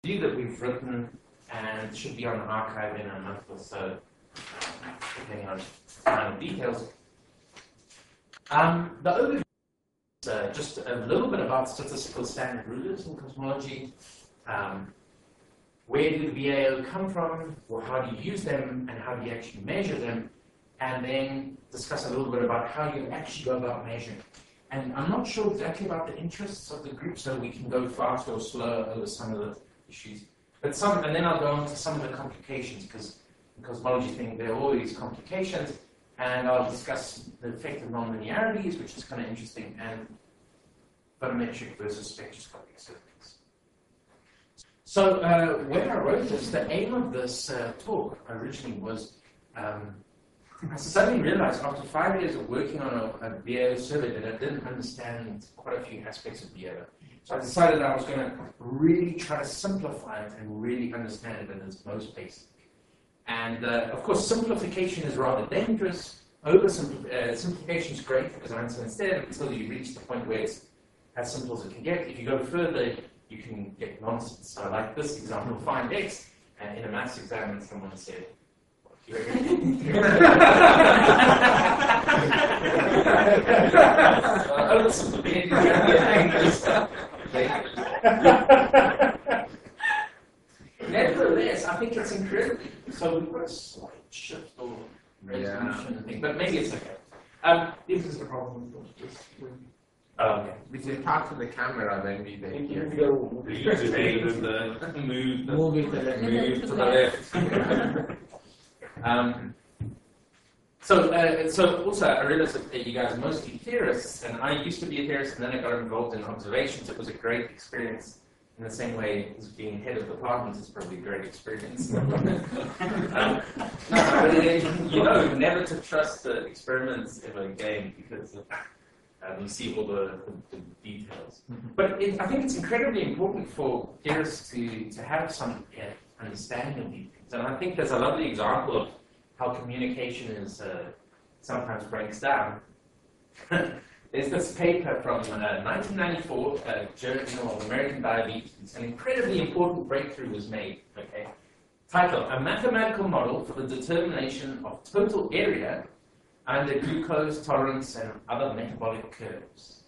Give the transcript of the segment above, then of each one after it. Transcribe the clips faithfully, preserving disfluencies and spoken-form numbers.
that we've written and should be on the archive in a month or so, depending on final details. Um, the overview is uh, just a little bit about statistical standard rulers in cosmology. Um, where do the V A O come from, or how do you use them, and how do you actually measure them? And then discuss a little bit about how you actually go about measuring. And I'm not sure exactly about the interests of the group, so we can go fast or slow over some of the issues. But some, and then I'll go on to some of the complications, because in cosmology thing there are all these complications, and I'll discuss the effect of nonlinearities, which is kind of interesting, and photometric versus spectroscopic circuits. So uh, when I wrote this, the aim of this uh, talk originally was, um, I suddenly realized after five years of working on a, a V A O survey that I didn't understand quite a few aspects of V A O. So I decided I was going to really try to simplify it and really understand it at its most basic. And uh, of course, simplification is rather dangerous. Oversimplification uh, simplification is great, as I understand instead, until you reach the point where it's as simple as it can get. If you go further, you can get nonsense. So like this example, find x, and in a maths exam, someone said, you Nevertheless, I think it's incredible. So we've got a slight shift or resolution yeah. thing, but maybe it's okay. Um, this is the problem. Oh, okay. We can talk to the camera, then we then you can go move the move the move it to the move to the left. um, so, uh, so also I realized that you guys are mostly theorists, and I used to be a theorist, and then I got involved in observations. It was a great experience. In the same way as being head of department is probably a great experience. um, you know, never to trust the experiments ever again, because um, you see all the, the, the details. Mm-hmm. But it, I think it's incredibly important for theorists to, to have some yeah, understanding of these things. And I think there's a lovely example of how communication is uh, sometimes breaks down. There's this paper from uh, nineteen ninety-four, uh, Journal of American Diabetes. An incredibly important breakthrough was made. Okay, title: A mathematical model for the determination of total area under glucose tolerance and other metabolic curves.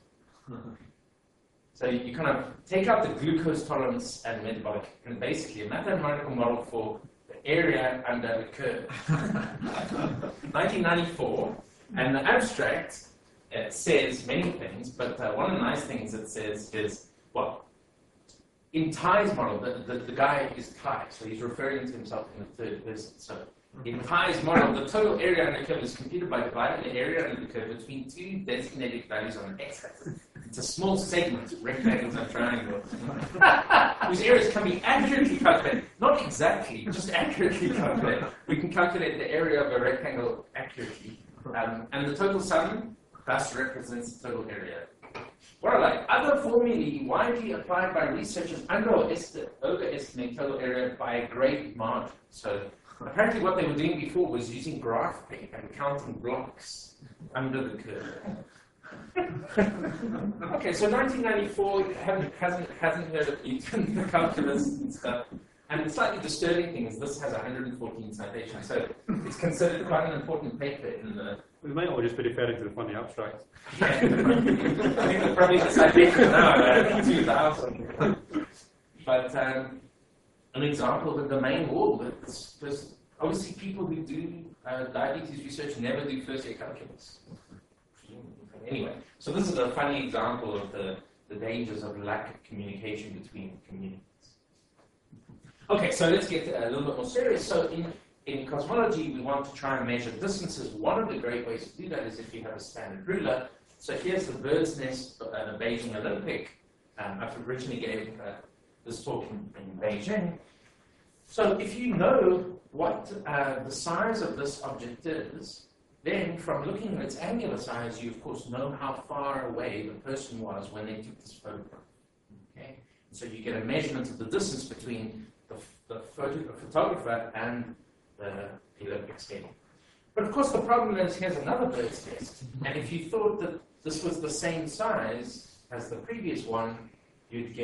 So you kind of take out the glucose tolerance and metabolic, and basically a mathematical model for the area under the curve. nineteen ninety-four, and the abstract. It says many things, but uh, one of the nice things it says is, well, in Ty's model, the, the, the guy is Ty, so he's referring to himself in the third person. So in Ty's model, the total area under the curve is computed by dividing the area under the curve between two designated values on the x-axis. It's a small segment, rectangles and triangles, whose areas can be accurately calculated. Not exactly, just accurately calculated. We can calculate the area of a rectangle accurately. Um, and the total sum thus represents the total area. What I like, other formulae widely applied by researchers overestimate total area by a great margin. So apparently what they were doing before was using graph paper and counting blocks under the curve. Okay, so nineteen ninety-four hasn't, hasn't, hasn't heard of Newton, the calculus and stuff. And the slightly disturbing thing is this has one hundred fourteen citations, so it's considered quite an important paper in the... We might all just be referring to the funny abstract. Yeah, I think probably the citation now, uh, two thousand. But um, an example of the domain wall, there's, there's obviously people who do uh, diabetes research never do first year calculus. Anyway, so this is a funny example of the, the dangers of lack of communication between communities. Okay, so let's get a little bit more serious. So in, in cosmology, we want to try and measure distances. One of the great ways to do that is if you have a standard ruler. So here's the bird's nest at the Beijing Olympic. Um, I originally gave uh, this talk in, in Beijing. So if you know what uh, the size of this object is, then from looking at its angular size, you of course know how far away the person was when they took this photograph. Okay? So you get a measurement of the distance between the, the, photo, the photographer and the, the Olympic stadium. But of course the problem is, here's another bird's nest. And if you thought that this was the same size as the previous one, you'd get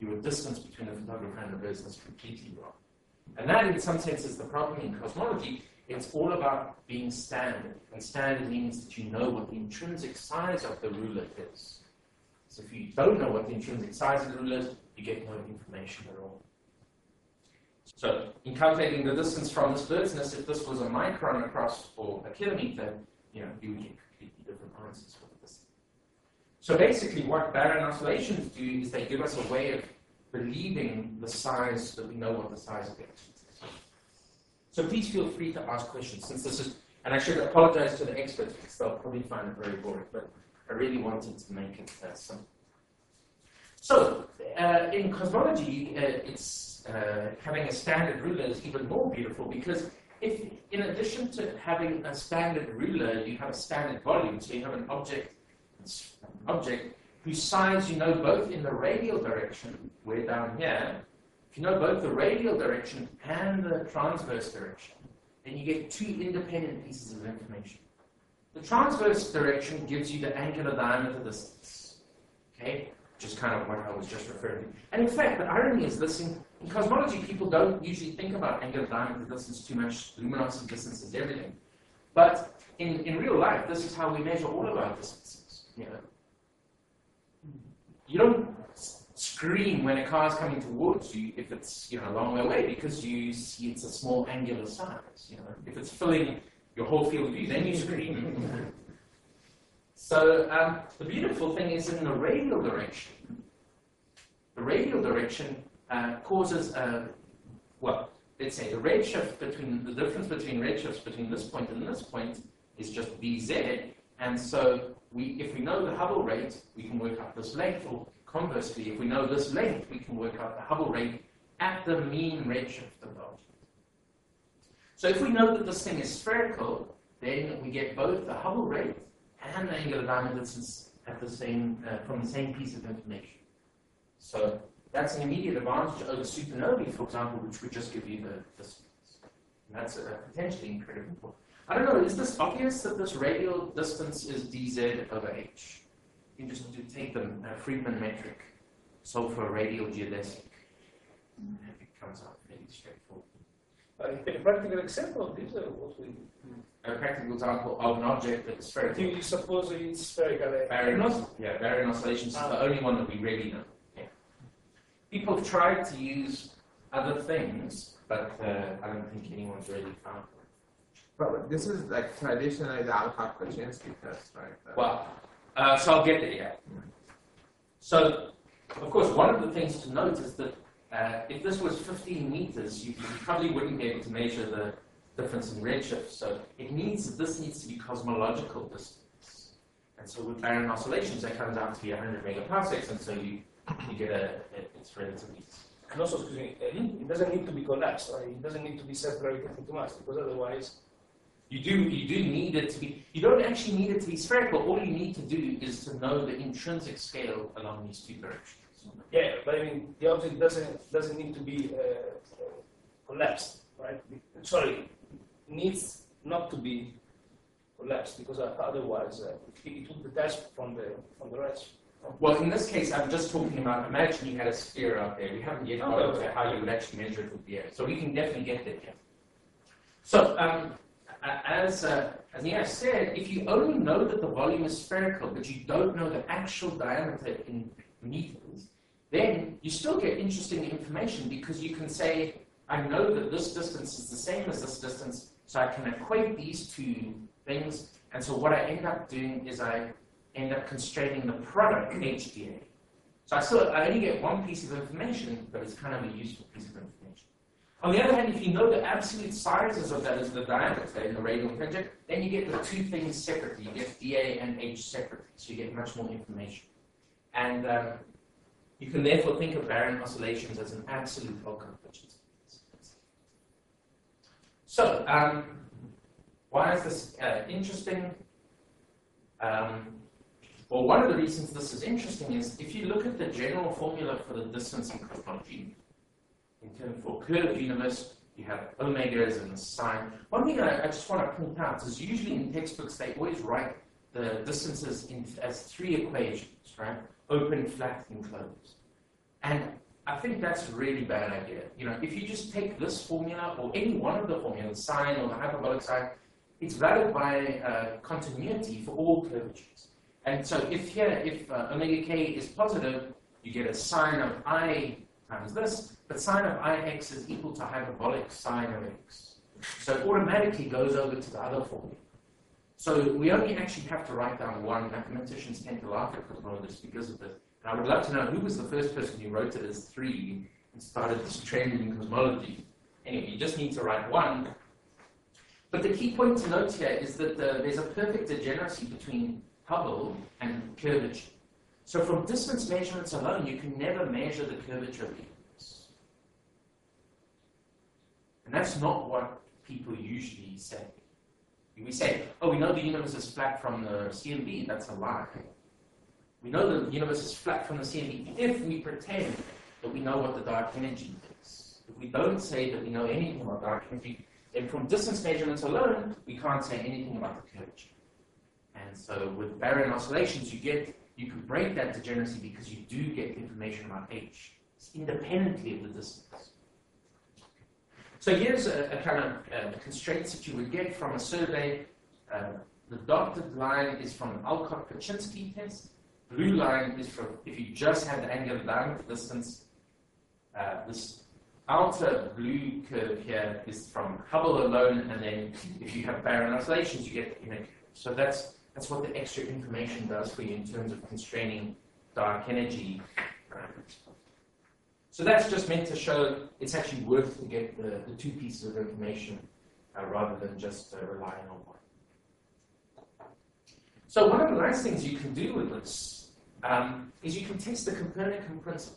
your distance between the photographer and the person is completely wrong. And that, in some sense, is the problem in cosmology. It's all about being standard. And standard means that you know what the intrinsic size of the ruler is. So if you don't know what the intrinsic size of the ruler is, you get no information at all. So in calculating the distance from this bird's nest, if this was a micron across or a kilometer, you know, you would get completely different answers for this. So basically what baryon oscillations do is they give us a way of believing the size, that we know what the size of the axis is. So please feel free to ask questions, since this is, and I should apologize to the experts because they'll probably find it very boring, but I really wanted to make it uh, simple. So uh, in cosmology, uh, it's uh, having a standard ruler is even more beautiful, because if, in addition to having a standard ruler, you have a standard volume, so you have an object, an object whose size you know both in the radial direction, we're down here. If you know both the radial direction and the transverse direction, then you get two independent pieces of information. The transverse direction gives you the angular diameter distance, okay, which is kind of what I was just referring to. And in fact, the irony is this, in, in cosmology, people don't usually think about angular diameter distance too much. Luminosity distance is everything. But in, in real life, this is how we measure all of our distances, you know. You don't scream when a car is coming towards you if it's, you know, a long way away, because you see it's a small angular size. You know, if it's filling your whole field of view, then you scream. So um, the beautiful thing is in the radial direction. The radial direction uh, causes a, well, let's say the redshift between the difference between redshifts between this point and this point is just V Z, and so we, if we know the Hubble rate, we can work out this length, or conversely, if we know this length, we can work out the Hubble rate at the mean redshift of the object. So if we know that this thing is spherical, then we get both the Hubble rate and the angular diameter distance at the same, uh, from the same piece of information. So that's an immediate advantage over supernovae, for example, which would just give you the distance. And that's uh, potentially incredible. I don't know, is this obvious that this radial distance is dz over h? You just do take the uh, Friedman metric, solve for a radial geodesic, and it comes out fairly straightforward. Uh, a practical example of this, uh, what we A practical example of an object that is spherical. do you suppose it's spherical? Uh, Baryon, not os- yeah, baryon oscillations Ah. is the only one that we really know. Yeah. People have tried to use other things, but uh, I don't think anyone's really found it. But this is like traditionally the Alpha-Koczynski test, right? The- Well, uh, so I'll get there, yeah. So, of course, one of the things to note is that uh, if this was fifteen meters, you, you probably wouldn't be able to measure the difference in redshift. So it needs, this needs to be cosmological distance. And so with baryon oscillations, that comes out to be one hundred megaparsecs, and so you, you get a, a, it's relatively. and also, excuse me, uh, it doesn't need to be collapsed, right? It doesn't need to be separated into mass, because otherwise, You do, you do need it to be, you don't actually need it to be spherical. All you need to do is to know the intrinsic scale along these two directions. yeah. But I mean, the object doesn't doesn't need to be uh, uh, collapsed, right? Sorry, needs not to be collapsed, because uh, otherwise uh, it would detach from the from the rest. Well, in this case, I'm just talking about, imagine you had a sphere out there. We haven't yet got Okay. into how you would actually measure it with the air. So we can definitely get there. Yeah. So, um, as, uh, as Nia said, if you only know that the volume is spherical, but you don't know the actual diameter in meters, then you still get interesting information, because you can say, I know that this distance is the same as this distance, so I can equate these two things. And so what I end up doing is I end up constraining the product H D A. So I still, I only get one piece of information, but it's kind of a useful piece of information. On the other hand, if you know the absolute sizes of that as the diameter in the radial tangent, then you get the two things separately. You get D A and H separately, so you get much more information. And um, you can therefore think of baryon oscillations as an absolute Volcker efficiency. So, um, why is this uh, interesting? Um, well, one of the reasons this is interesting is if you look at the general formula for the distance in cosmology, in terms for curved universe, you have omegas and the sine. One thing I, I just want to point out is usually in textbooks they always write the distances in, as three equations, right? Open, flat, and closed. And I think that's a really bad idea. You know, if you just take this formula or any one of the formulas, sine or the hyperbolic sine, it's valid by uh, continuity for all curvatures. And so if here, if uh, omega k is positive, you get a sine of I times this, but sine of ix is equal to hyperbolic sine of x. So it automatically goes over to the other formula. So we only actually have to write down one. Mathematicians tend to laugh at cosmologists because of this. And I would love to know who was the first person who wrote it as three and started this trend in cosmology. Anyway, you just need to write one. But the key point to note here is that the, there's a perfect degeneracy between Hubble and curvature. So from distance measurements alone, you can never measure the curvature of the universe. And that's not what people usually say. We say, oh, we know the universe is flat from the C M B. That's a lie. We know the universe is flat from the C M B if we pretend that we know what the dark energy is. If we don't say that we know anything about dark energy, then from distance measurements alone, we can't say anything about the curvature. And so with baryon oscillations, you get you can break that degeneracy because you do get information about H independently of the distance. So here's a, a kind of uh, constraints that you would get from a survey. Uh, the dotted line is from an Alcott-Paczynski test. Blue line is from if you just had the angular diameter distance. Uh, this outer blue curve here is from Hubble alone, and then if you have baryon oscillations, you get you know. So that's that's what the extra information does for you in terms of constraining dark energy. So that's just meant to show it's actually worth to get the, the two pieces of information uh, rather than just uh, relying on one. So one of the nice things you can do with this um, is you can test the Copernican principle.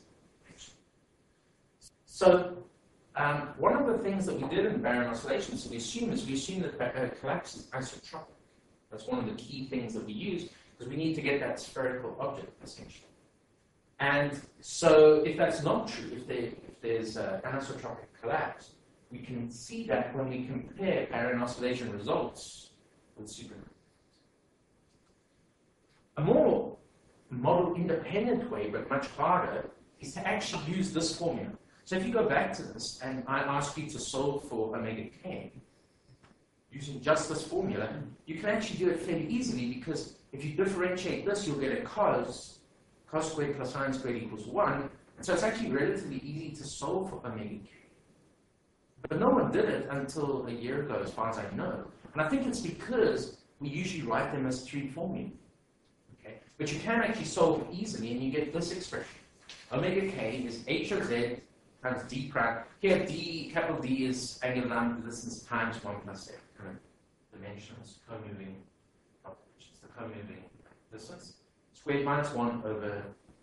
So um, one of the things that we did in baryon oscillations, we assume is we assume that uh, collapse is isotropic. That's one of the key things that we use because we need to get that spherical object essentially. And so if that's not true, if, there, if there's uh, anisotropic collapse, we can see that when we compare baryon oscillation results with superconductors. A more model-independent way, but much harder, is to actually use this formula. So if you go back to this, and I ask you to solve for omega k, using just this formula, you can actually do it fairly easily because if you differentiate this, you'll get a cos cos squared plus sine squared equals one. And so it's actually relatively easy to solve for omega k. But no one did it until a year ago, as far as I know. And I think it's because we usually write them as three formulae. Okay? But you can actually solve it easily, and you get this expression. Omega k is h of z times d prime. Here, d, capital D is angular diameter distance times one plus f. Kind of dimensions, co-moving, it's the co-moving distance. Squared minus one over.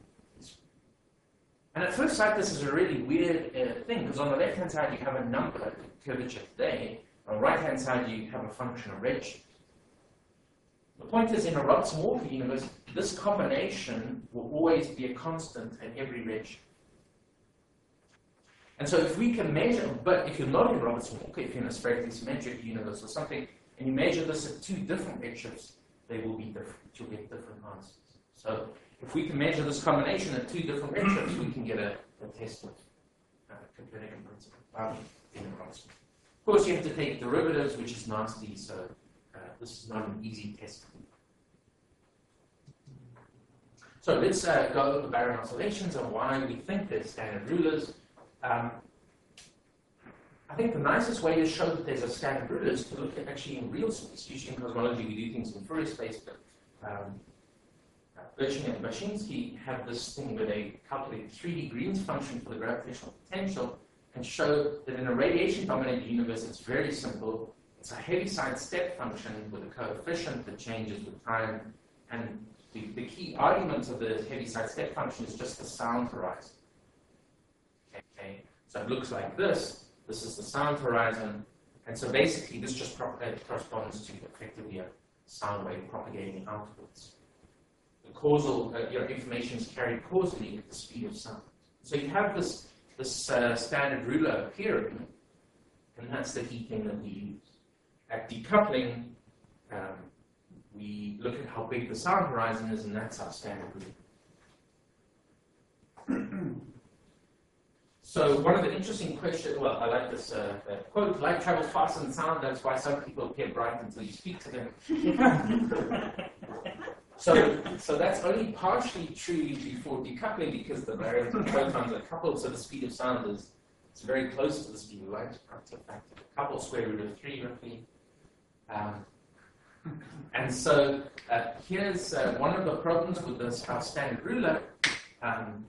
And at first sight, this is a really weird uh, thing, because on the left-hand side, you have a number, curvature today. On the right-hand side, you have a function of redshift. The point is, in a Robertson-Walker universe, this combination will always be a constant at every redshift. And so if we can measure, but if you're not in Robertson-Walker, if you're in a spherically symmetric universe or something, and you measure this at two different redshifts, they will be different. You'll get different answers. So if we can measure this combination at two different redshifts, we can get a, a test of uh, Copernican principle. Um, in Robertson. Of course, you have to take derivatives, which is nasty, so uh, this is not an easy test. So let's uh, go over baryon oscillations and why we think they're standard rulers. Um, I think the nicest way to show that there's a standard ruler is to look at actually in real space. Usually in cosmology we do things in Fourier space, but um, Birching and Bashinsky have this thing where they calculate three D Green's function for the gravitational potential and show that in a radiation-dominated universe it's very simple. It's a Heaviside step function with a coefficient that changes with time, and the, the key argument of the Heaviside step function is just the sound horizon. Okay, so it looks like this. This is the sound horizon, and so basically this just corresponds to effectively a sound wave propagating outwards. The causal, uh, your information is carried causally at the speed of sound. So you have this this uh, standard ruler appearing, and that's the key thing that we use. At decoupling, um, we look at how big the sound horizon is, and that's our standard ruler. so one of the interesting questions, well, I like this uh, uh, quote, light travels faster than sound, that's why some people appear bright until you speak to them. so, so that's only partially true before decoupling because the baryons and protons are coupled, so the speed of sound is it's very close to the speed of light, up to a factor of a couple square root of three roughly. Um, and so uh, here's uh, one of the problems with this our standard ruler. Um,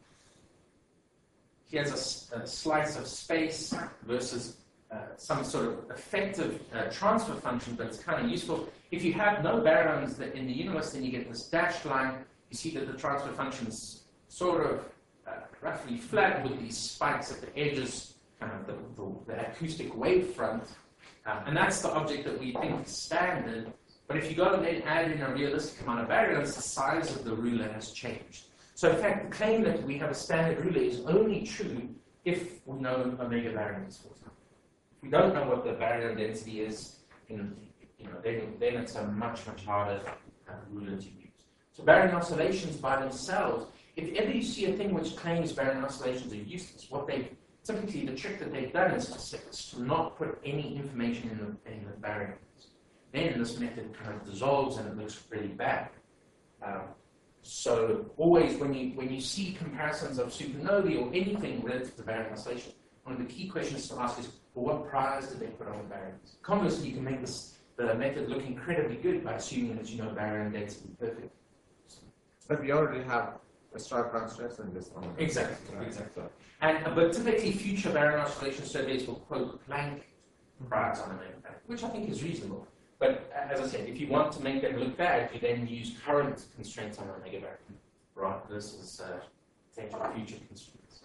here's a, a slice of space versus uh, some sort of effective uh, transfer function, but it's kind of useful. If you have no baryons in the universe, then you get this dashed line. You see that the transfer function is sort of uh, roughly flat with these spikes at the edges, kind of the, the, the acoustic wave front. Um, and that's the object that we think is standard. But if you go and then add in a realistic amount of baryons, the size of the ruler has changed. So in fact, the claim that we have a standard ruler is only true if we know omega baryons, for example. If we don't know what the baryon density is, in, you know, then, then it's a much, much harder uh, ruler to use. So baryon oscillations by themselves, if ever you see a thing which claims baryon oscillations are useless, what they typically, the trick that they've done is to, is to not put any information in the, in the baryons. Then this method kind of dissolves and it looks really bad. Um, so always when you when you see comparisons of supernovae or anything relative to baryon oscillation, one of the key questions to ask is, well, what priors did they put on the baryons? Conversely, you can make this the method look incredibly good by assuming that you know baryon density perfect. But we already have a strike stress in this one. Exactly, Right. exactly. And uh, but typically future baryon oscillation surveys will quote Planck priors on the baryons, which I think is reasonable. But as I said, if you want to make them look bad, you then use current constraints on omega baryon, right? Versus uh, potential future constraints.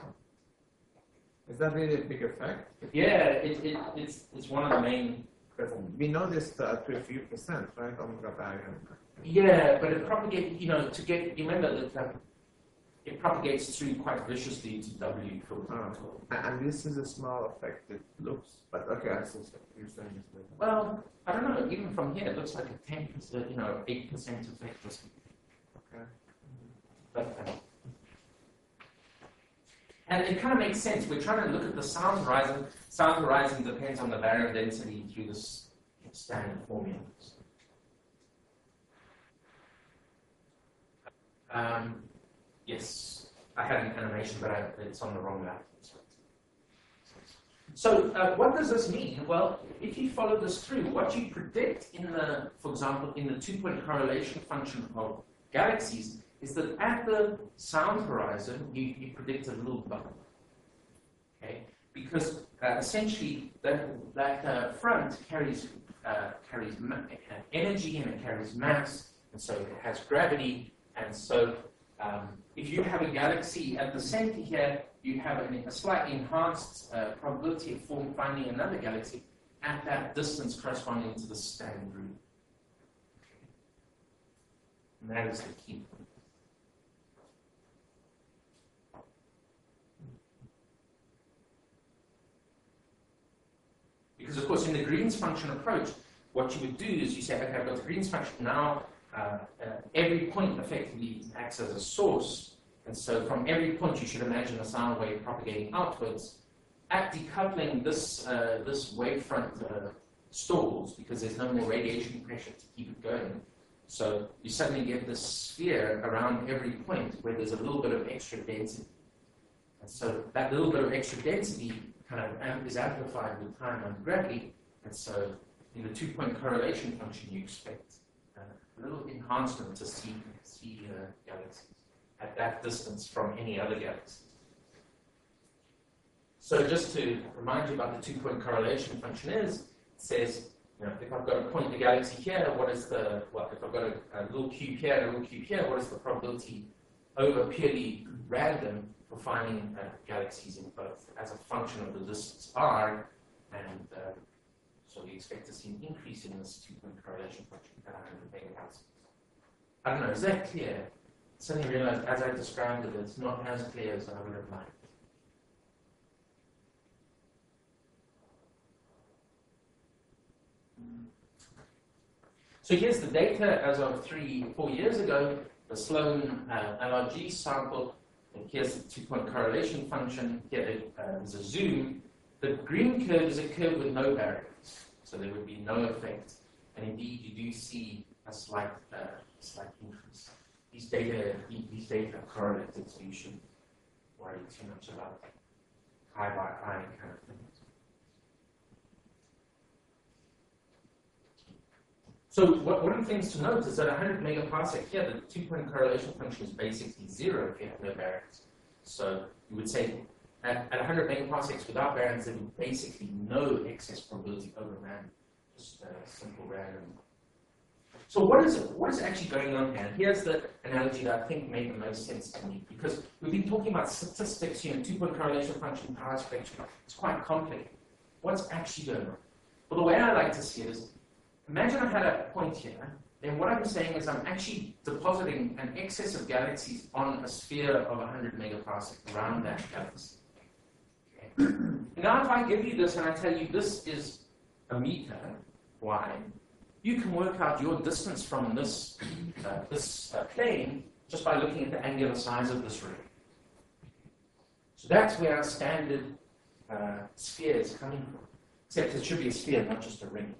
Is that really a big effect? Yeah, it, it, it's it's one of the main. Because we know this uh, to a few percent, right? Omega baryon. Yeah, but it propagates. You know, to get you remember that um, it propagates through quite viciously to W filter. Oh. And this is a small effect. It looks, but okay, I see. You're saying it's big. Well, I don't know. Even from here, it looks like a ten percent, you know, eight percent effect or something. Okay. But, uh, and it kind of makes sense. We're trying to look at the sound horizon. Sound horizon depends on the baryon density through this standard formula. Um, yes, I had an animation, but I, it's on the wrong map. So uh, what does this mean? Well, if you follow this through, what you predict in the, for example, in the two-point correlation function of galaxies is that at the sound horizon, you, you predict a little bubble. Okay? Because uh, essentially that, that uh, front carries, uh, carries ma- energy and it carries mass, and so it has gravity, and so um, if you have a galaxy at the center here, you have an, a slightly enhanced uh, probability of form, finding another galaxy at that distance corresponding to the standard root. And that is the key point. Because, of course, in the Green's function approach, what you would do is you say, okay, I've got the Green's function now. Uh, uh, every point effectively acts as a source. And so from every point, you should imagine a sound wave propagating outwards. At decoupling, this, uh, this wavefront uh, stalls because there's no more radiation pressure to keep it going. So you suddenly get this sphere around every point where there's a little bit of extra density. And so that little bit of extra density kind of amp- is amplified with time under gravity. And so in the two-point correlation function, you expect uh, a little enhancement to see, see uh, galaxies at that distance from any other galaxy. So just to remind you about the two-point correlation function is, it says, you know, if I've got a point in the galaxy here, what is the, well, if I've got a, a little cube here and a little cube here, what is the probability over purely random for finding uh, galaxies in both as a function of the distance r, and uh, so we expect to see an increase in this two-point correlation function at one hundred megapascals. I don't know, is that clear? Suddenly realized as I described it, it's not as clear as I would have liked. So here's the data as of three, four years ago. The Sloan uh, L R G sample Here's the two-point correlation function. Here uh, is a zoom. The green curve is a curve with no barriers, so there would be no effect. And indeed, you do see a slight, uh, slight increase. These data, these data are correlated, so you shouldn't worry too much about eye by eye kind of things. So what, one of the things to note is that one hundred megaparsec here, the two-point correlation function is basically zero if you have no variance. So you would say at, at one hundred megaparsecs without variance, there would be basically no excess probability over random, just a simple random. So what is it? What is actually going on here? And here's the analogy that I think made the most sense to me, because we've been talking about statistics, you know, two-point correlation function, power spectrum. It's quite complicated. What's actually going on? Well, the way I like to see it is, imagine I had a point here, then what I'm saying is I'm actually depositing an excess of galaxies on a sphere of one hundred megaparsec around that galaxy. Okay. Now if I give you this and I tell you this is a meter wide, you can work out your distance from this, uh, this uh, plane just by looking at the angular size of this ring. So that's where our standard uh, sphere is coming from, except it should be a sphere, not just a ring.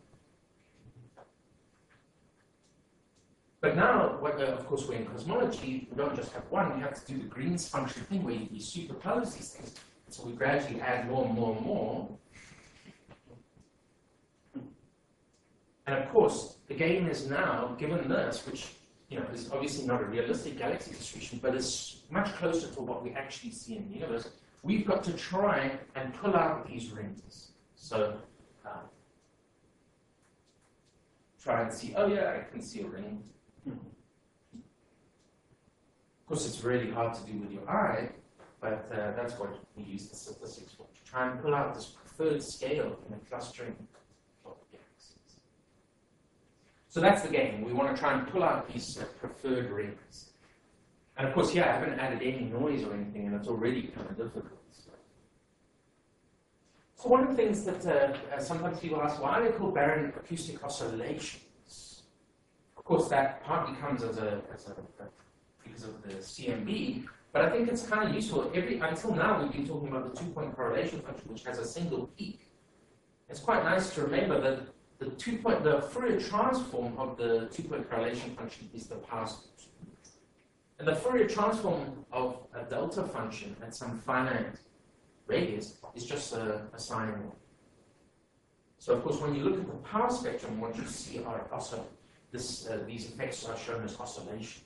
But now, what, uh, of course, we're in cosmology, we don't just have one, we have to do the Green's function thing where you, you superpose these things. So we gradually add more and more and more. And of course, the game is now, given this, which you know is obviously not a realistic galaxy distribution, but is much closer to what we actually see in the universe, we've got to try and pull out these rings. So uh, try and see, oh yeah, I can see a ring. Of course, it's really hard to do with your eye, but uh, that's what we use the statistics for, to try and pull out this preferred scale in a clustering of galaxies. So that's the game. We want to try and pull out these uh, preferred rings. And of course, here I haven't added any noise or anything, and it's already kind of difficult. So one of the things that uh, uh, sometimes people ask, why are they called baryon acoustic oscillations? Of course, that partly comes as a, as a, a because of the C M B, but I think it's kind of useful. Every until now, we've been talking about the two-point correlation function, which has a single peak. It's quite nice to remember that the two-point, the Fourier transform of the two-point correlation function is the power spectrum, and the Fourier transform of a delta function at some finite radius is just a, a sine wave. So, of course, when you look at the power spectrum, what you see are also this, uh, these effects are shown as oscillations.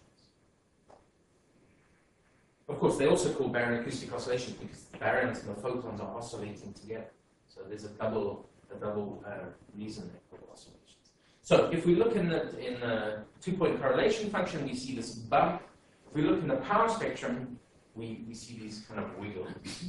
Of course, they also call baryon acoustic oscillations because the baryons and the photons are oscillating together. So there's a double, a double uh, reason they're called oscillations. So if we look in the in the two-point correlation function, we see this bump. If we look in the power spectrum, we we see these kind of wiggles.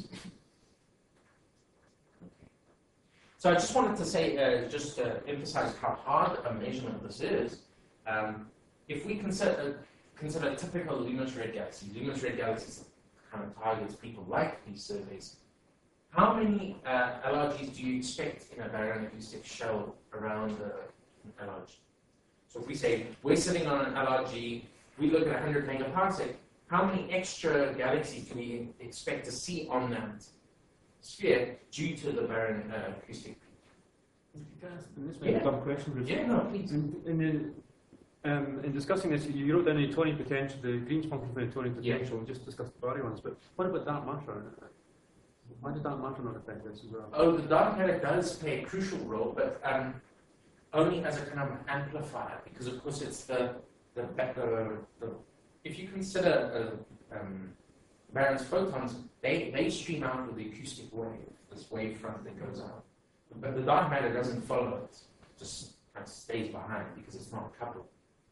So I just wanted to say, uh, just to emphasize how hard a measurement this is. Um, if we consider consider a typical luminous red galaxy, luminous red galaxies kind of targets people like these surveys. How many uh, L R Gs do you expect in a baryon acoustic shell around uh, an L R G? So if we say we're sitting on an L R G, we look at one hundred megaparsec, how many extra galaxies do we expect to see on that sphere due to the baryon uh, acoustic? This may be a dumb question, Bruce. Yeah, no, please. In, in, the, um, in discussing this, you wrote down the Newtonian potential, the Green's function for Newtonian potential, Yeah. and just discussed the baryons. But what about dark matter? Why does dark matter not affect this as well? Oh, the dark matter does play a crucial role, but um, only as a kind of amplifier, because of course it's the the, the, the if you consider uh, um, baryons photons, they they stream out with the acoustic wave, this wave front that goes out. But the dark matter doesn't follow it, it just kind of stays behind because it's not coupled.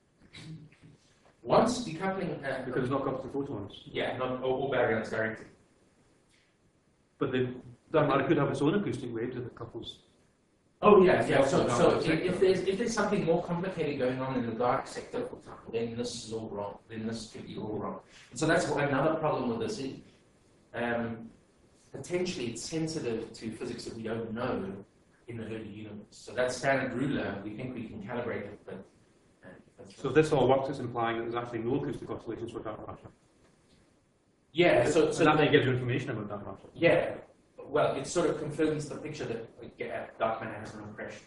Once decoupling, uh, Because it's not coupled to photons. yeah, not all, all baryons directly. But the dark matter could have its own acoustic waves if it couples. Oh yeah, yeah. So, Dark so matter if, sector. if there's if there's something more complicated going on in the dark sector, for example, then this is all wrong. Then this could be all wrong. And so that's what another problem with this is. Um, potentially, it's sensitive to physics that we don't know in the early universe. So that standard ruler, we think we can calibrate it, but. Uh, that's So if this all works, it's implying that there's actually no acoustic oscillations for dark matter. Yeah, so, so So that may give you information about that matter. yeah, well, it sort of confirms the picture that like, yeah, dark matter has no impression.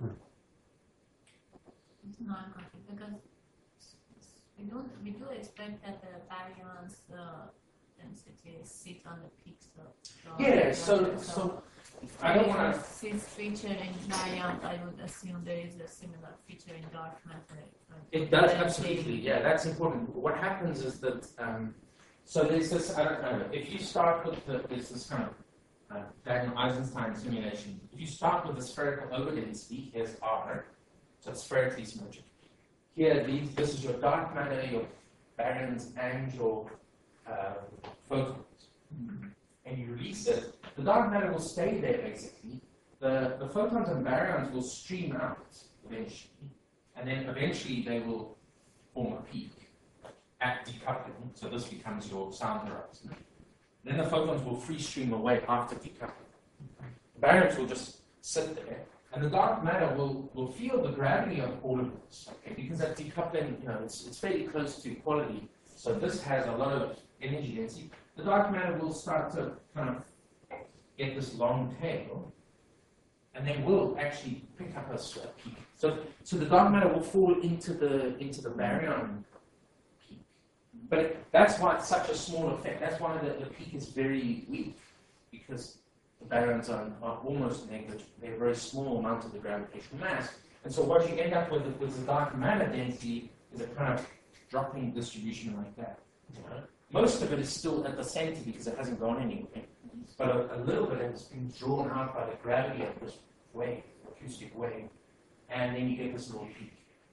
It's not complete because we don't we do expect that the baryons uh, density sit on the peaks of the Yeah, so structure. so I don't want to. Since feature in baryon, I would assume there is a similar feature in dark matter. It does, absolutely, yeah, that's important. What happens is that, um, so there's this, I don't know, if you start with the, there's this kind of uh, Daniel Eisenstein simulation. If you start with the spherical overdensity, here's R, so it's spherically symmetric. Here, these, this is your dark matter, your baryons, and your uh, photons. And you release it, the dark matter will stay there basically. The, the photons and baryons will stream out eventually. And then eventually they will form a peak at decoupling. So this becomes your sound horizon. Then the photons will free stream away after decoupling. The baryons will just sit there. And the dark matter will, will feel the gravity of all of this. Okay? Because at decoupling, you know, it's, it's fairly close to equality. So this has a lot of energy density. The dark matter will start to kind of get this long tail. And then will actually pick up a peak. So, so the dark matter will fall into the into the baryon peak. But it, that's why it's such a small effect. That's why the, the peak is very weak, because the baryons are, are almost negligible. They're a very small amount of the gravitational mass. And so what you end up with with the dark matter density is a kind of dropping distribution like that. You know? Most of it is still at the center because it hasn't gone anywhere. But a, a little bit has been drawn out by the gravity of this wave, acoustic wave, and then you get this little peak.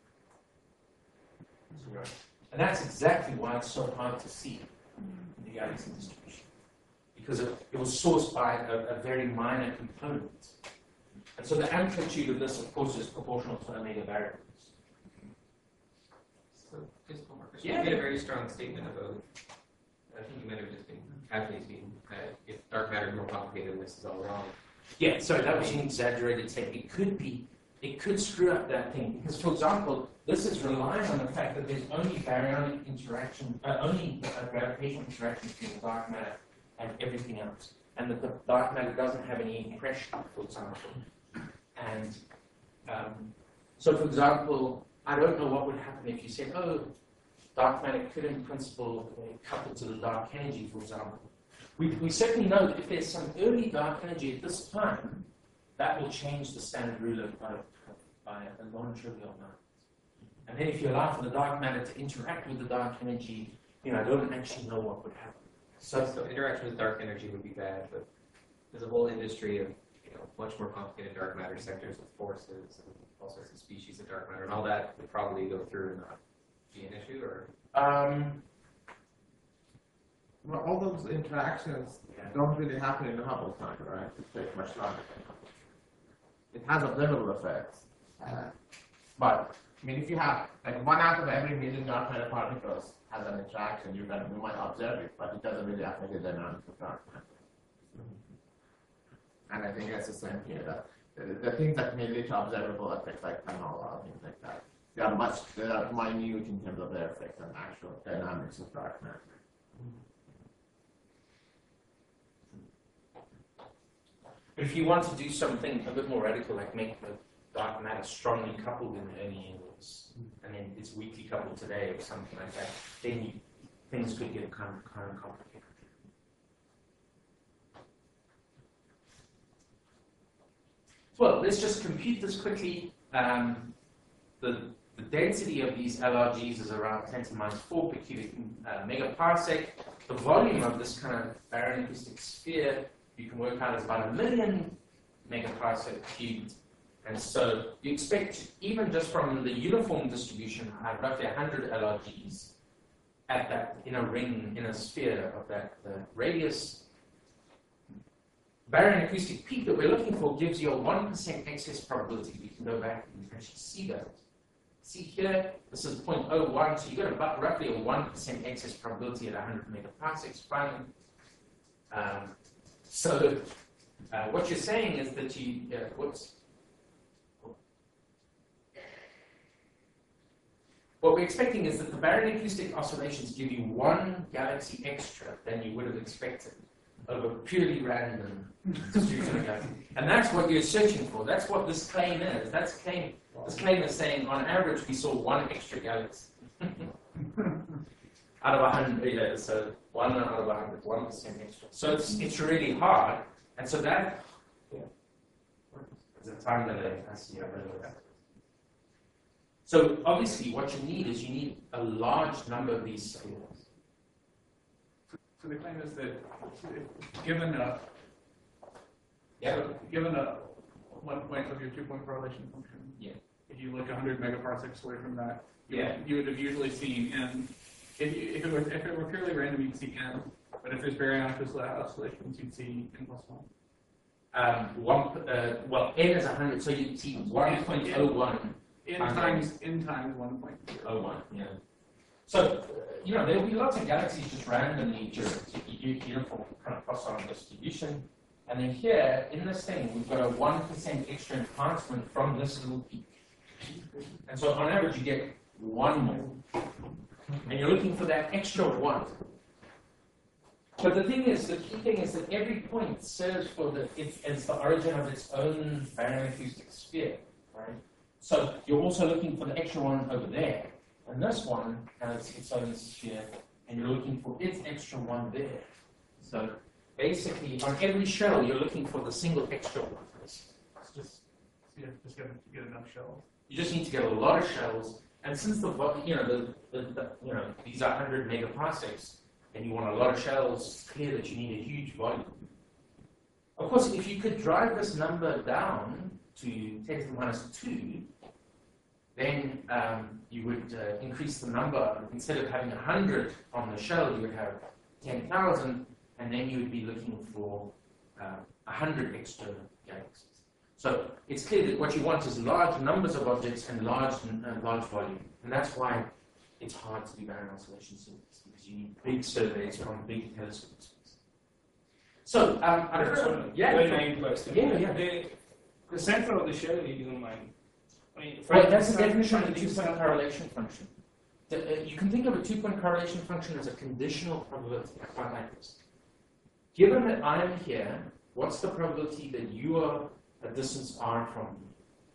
And that's exactly why it's so hard to see in the galaxy distribution, because it, it was sourced by a, a very minor component. And so the amplitude of this, of course, is proportional to omega variables. So, just one more question. Yeah. You made a very strong statement about, I think you might have just been casually speaking, that if dark matter is more complicated and this is all wrong. Yeah, sorry, that was an exaggerated statement. It could be, it could screw up that thing. Because, for example, this is relying on the fact that there's only baryonic interaction, uh, only uh, gravitational interaction between the dark matter and everything else. And that the dark matter doesn't have any impression, for example. And um, so, for example, I don't know what would happen if you said, oh, dark matter could in principle uh, couple to the dark energy, for example. We, we certainly know that if there's some early dark energy at this time, that will change the standard ruler by, by a non-trivial amount. And then if you allow for the dark matter to interact with the dark energy, you know, I don't actually know what would happen. So, so interaction with dark energy would be bad, but there's a whole industry of, you know, much more complicated dark matter sectors with forces and all sorts of species of dark matter, and all that would probably go through and not be an issue, or? Um, Well, all those interactions don't really happen in the Hubble time, right? It takes much longer. It has observable effects. Uh, but, I mean, if you have, like, one out of every million dark matter particles has an interaction, you're gonna, you might observe it, but it doesn't really affect the dynamics of dark matter. And I think that's the same here, that the, the things that may lead to observable effects, like panola, things like that, they are much, they are minute in terms of their effect on actual dynamics of dark matter. But if you want to do something a bit more radical, like make the dark matter strongly coupled in the early universe, and then it's weakly coupled today or something like that, then you, things could get kind of, kind of complicated. Well, let's just compute this quickly. Um, the, the density of these L R Gs is around ten to the minus four per cubic uh, megaparsec. The volume of this kind of baryon acoustic sphere you can work out as about a million megaparsec cubed. And so you expect, even just from the uniform distribution, uh, roughly one hundred L R Gs at that, in a ring, in a sphere of that uh, radius. Baryon acoustic peak that we're looking for gives you a one percent excess probability. We can go back and you can actually see that. See here, this is zero point zero one, so you've got about roughly a one percent excess probability at one hundred megaparsecs. Fine. Um, so uh, what you're saying is that you, uh, whoops. what we're expecting is that the baryon acoustic oscillations give you one galaxy extra than you would have expected over purely random distribution of galaxies. And that's what you're searching for. That's what this claim is. That's claim. This claim is saying, on average, we saw one extra galaxy. Out of a hundred, yeah, so one out of a hundred, one percent extra. So it's it's really hard, and so that yeah, is a time limit. Yeah, so obviously, what you need is you need a large number of these scales. So the claim is that if given a Yeah. so given a one point of your two point correlation function, Yeah. if you look one hundred megaparsecs away from that, you, Yeah. would, you would have usually seen n. If, you, if, it were, if it were purely random, you'd see n. But if there's baryon oscillations, you'd see n plus one. Um, one, uh, well, n is one hundred, so you see one point oh one. N Okay. times n times one point zero. Oh, one, yeah. So, uh, you know, there will be lots of galaxies just randomly just u- uniform kind of Poisson distribution. And then here, in this thing, we've got a one percent extra enhancement from this little peak. And so on average, you get one more. And you're looking for that extra one. But the thing is, the key thing is that every point serves for the, it's, it's the origin of its own baryon acoustic sphere, right? So you're also looking for the extra one over there. And this one has its own sphere, and you're looking for its extra one there. So basically, on every shell, you're looking for the single extra one. It's just, so you have to just get, get enough shells. You just need to get a lot of shells, and since the vo- you know the, the, the you know these are one hundred megaparsecs, and you want a lot of shells, it's clear that you need a huge volume. Of course, if you could drive this number down to ten to the minus two, then um, you would uh, increase the number. Instead of having one hundred on the shell, you would have ten thousand, and then you would be looking for uh, one hundred extra galaxies. So it's clear that what you want is large numbers of objects and large uh, large volume, and that's why it's hard to do baryon oscillation surveys, because you need big surveys from big telescopes. So um, I don't know. Yeah, Very naive question. Yeah, yeah. The, the center of the shell, if you don't mind. I mean, Well, that's the definition of a findings- two-point correlation function. The, uh, you can think of a two-point correlation function as a conditional probability, quite like this. Given that I am here, what's the probability that you are a distance r from me?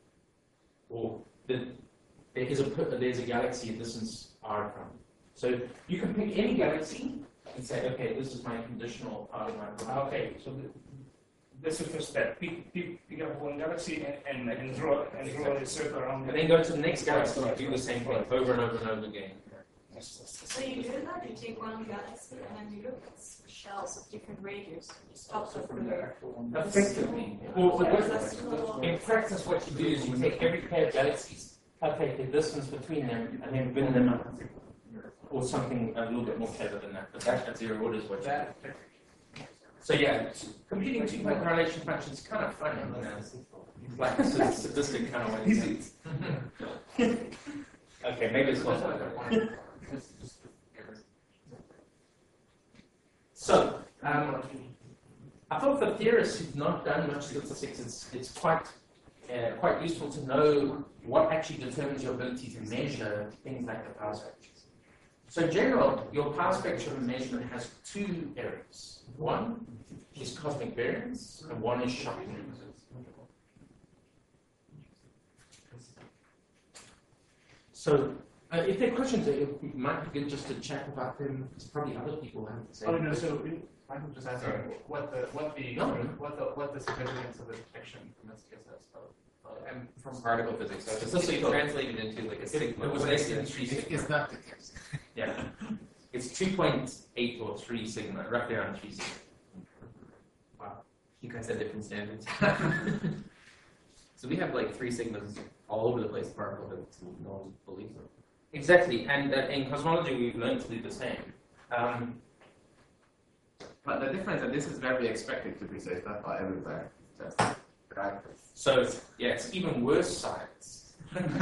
Or that there is a there's a galaxy a distance r from me. So you can pick any galaxy and say, okay, this is my conditional part of my probability. Okay, so the, this is the first step. Pick, pick, pick up one galaxy and, and, and draw and draw a circle around And it. then go to the next galaxy and do the same thing over and over and over again. So you do that, you take one galaxy and then you look at shells of different radius, you stop them from there. Effectively. Well, but what- in practice, what you do is you take every pair of galaxies, calculate the distance between them, and then bin them up. Or something a little bit more clever than that. But that at zero order is what you do. So yeah, computing two-point correlation functions is kind of fun, you know. It's like a sort of sadistic kind of way. Okay, maybe it's not like that. So, um, I thought for theorists who've not done much statistics, it's, it's quite, uh, quite useful to know what actually determines your ability to measure things like the power spectrum. So in general, your power spectrum measurement has two areas. One is cosmic variance, and one is shocking. So, uh, if there are questions, it might be good just to chat about them, because probably other people have to say. Oh no, so I can just ask you what the what the No. what the what the significance of the detection from S T S S of, uh, and from Particle physics. So it's Statistical. essentially translated into like a It, sigma. it was less than three It, sigma. it's not the case. Yeah. It's two point eight or three sigma, roughly around three sigma. Wow. You guys have different standards. So we have like three sigmas all over the place, particle physics, and no one believes them. Exactly, and uh, in cosmology we've learned to do the same. Um, But the difference, and this is very expected to be so it's not for everywhere. Just right. so, it's, yeah, it's even worse science.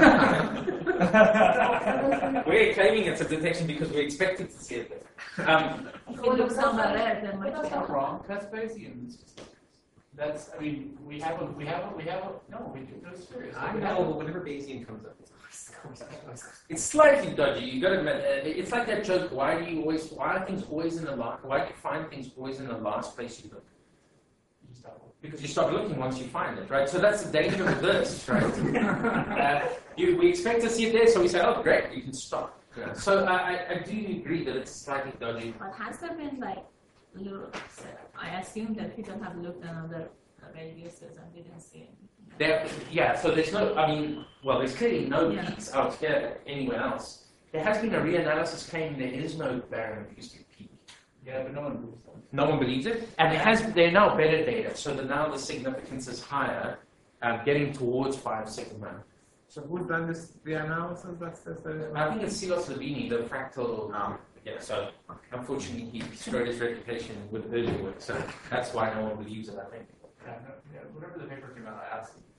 We're claiming it's a detection because we expected to see it there. Um, If it looks on the left, then much that's better. not wrong. That's Bayesian. That's, I mean, we have a, we have a, we have a, no, we do, no, serious. I We have know, a- but whenever Bayesian comes up, it's always It's slightly dodgy. You got to admit, uh, it's like that joke. Why do you always? Why are things always in the last? Why do you find things always in the last place you look? Because you stop looking once you find it, right? So that's the danger of this, right? uh, you, we expect to see it there, so we say, "Oh, great, you can stop." Yeah. So uh, I, I do agree that it's slightly dodgy. But has there been like, look, I assume that people have looked at other radiuses and didn't see anything. There, yeah. So there's no. I mean, well, there's clearly no Yeah. peaks out here anywhere else. There has been a reanalysis claiming there is no barren acoustic peak. Yeah, but no one believes that. No one believes it, and there has there are now better data, so that now the significance is higher, um, getting towards five sigma. So who's done this reanalysis? That's this. I think it's Silas Labini, the fractal. Oh. Yeah, so unfortunately he destroyed his reputation with early work, so that's why no one believes it. I think. Yeah, no, yeah, whenever the paper came out, I asked them.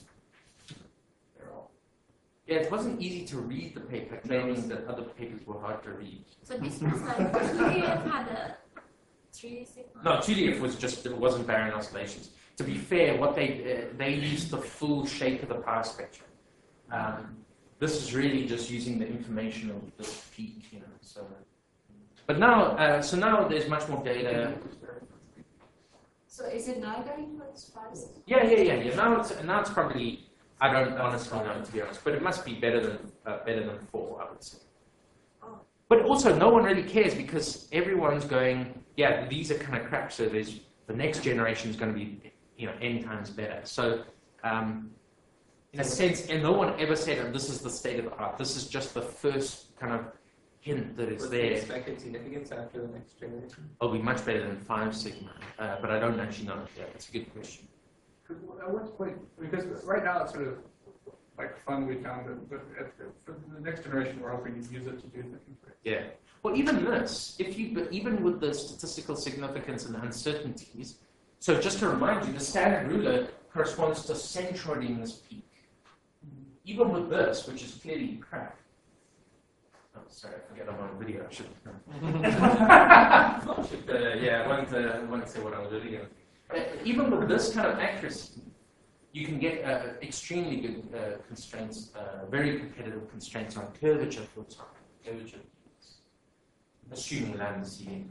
They're all. Yeah, it wasn't easy to read the paper, claiming that other papers were hard to read. So this was like, T D F had a three sigma. No, two D F was just it wasn't barren oscillations. To be fair, what they uh, they used the full shape of the power spectrum. Um, this is really just using the information of this peak, you know. So, but now, uh, so now there's much more data. So is it now going towards five? Yeah, yeah, yeah, yeah. Now it's now it's probably I don't honestly know, to be honest, but it must be better than uh, better than four, I would say. But also, no one really cares because everyone's going, yeah, these are kind of crap. So there's the next generation is going to be, you know, n times better. So, um, in a sense, and no one ever said, oh, this is the state of the art. This is just the first kind of hint that it's What's the there. expected significance after the next generation? It'll be much better than five sigma, uh, but I don't actually know. Yeah, that's a good question. At what point, because right now it's sort of like fun we found it, but at, for the next generation we're hoping to use it to do things. Right? Yeah. Well, even this, if you, but even with the statistical significance and uncertainties, so just to remind you, the standard ruler corresponds to centroiding this peak. Even with this, which is clearly crap. Oh, sorry, I forget I'm on video. I should. should uh, yeah, I won't, uh, I won't say what I was doing. Uh, even with this kind of accuracy, you can get uh, extremely good uh, constraints, uh, very competitive constraints on curvature, for example. Curvature, assuming lambda C n.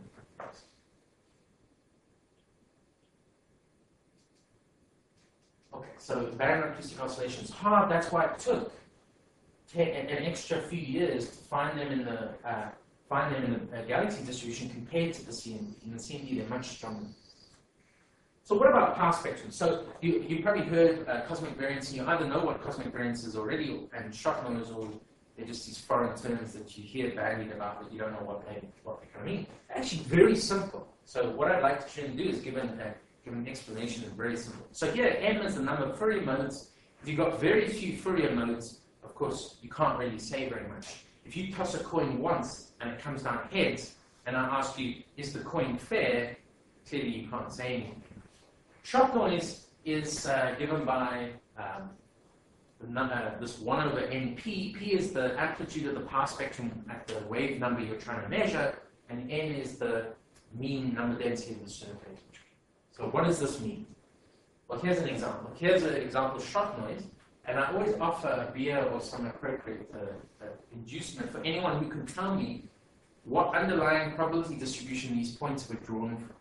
Okay, so barren acoustic oscillations hard. That's why it took ten, an extra few years to find them in the uh, find them in the uh, galaxy distribution compared to the C M D. In the C M D, they're much stronger. So what about power spectrum? So you you probably heard uh, cosmic variance, and you either know what cosmic variance is already, and shock noise, or they're just these foreign terms that you hear bandied about, but you don't know what they what they kind of mean. Actually, very simple. So what I'd like to try and do is give an uh, give an explanation. Is very simple. So here, m is the number of Fourier modes. If you've got very few Fourier modes, of course, you can't really say very much. If you toss a coin once and it comes down heads, and I ask you, is the coin fair? Clearly, you can't say anything. Shock noise is uh, given by um, the number, this one over n p. P is the amplitude of the power spectrum at the wave number you're trying to measure, and n is the mean number density of the surface. So what does this mean? Well, here's an example. Here's an example of shock noise, and I always offer a beer or some appropriate uh, uh, inducement for anyone who can tell me what underlying probability distribution these points were drawn from.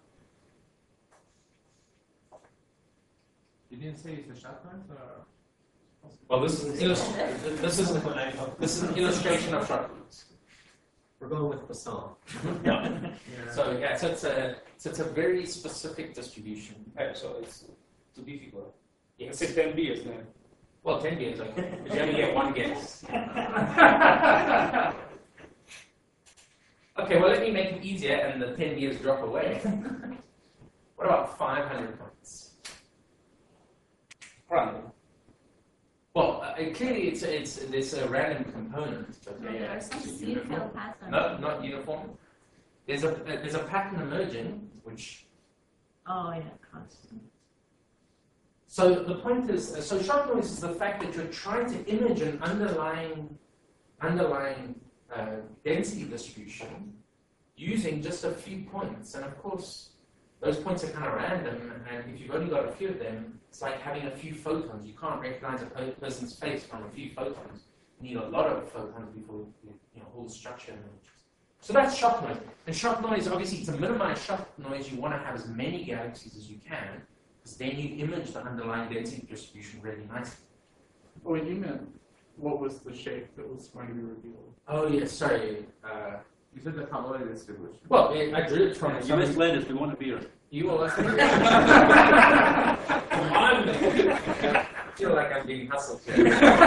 You didn't say it's a shock noise, or? Well, this is an illustration. This is this is an illustration of shock noise. We're going with Poisson. Yeah. So yeah, so it's a so it's a very specific distribution. Okay, so it's too difficult. Yes. Say ten beers then. Well, ten beers, okay. But you only get one guess. Okay, well, let me make it easier, and the ten beers drop away. What about five hundred points? Random. Well, uh, clearly it's it's there's a random component, but No, there are some it's C F L uniform. patterns. No, not uniform. There's a uh, there's a pattern emerging, which. Oh yeah, constant. So the point is, uh, so shock noise is the fact that you're trying to image an underlying underlying uh, density distribution using just a few points, and of course, those points are kind of random, and if you've only got a few of them, it's like having a few photons. You can't recognize a per- person's face from a few photons. You need a lot of photons before you, you know, whole structure emerges. So that's shock noise. And shock noise, obviously, to minimize shock noise, you want to have as many galaxies as you can, because then you image the underlying density distribution really nicely. Oh, you meant what was the shape that was going to be revealed? Oh, yeah, sorry. Uh, You said the probability distribution. well, it, I drew it from You misled us, we want to be here. You will listen. Come on, I feel like I'm being hustled here.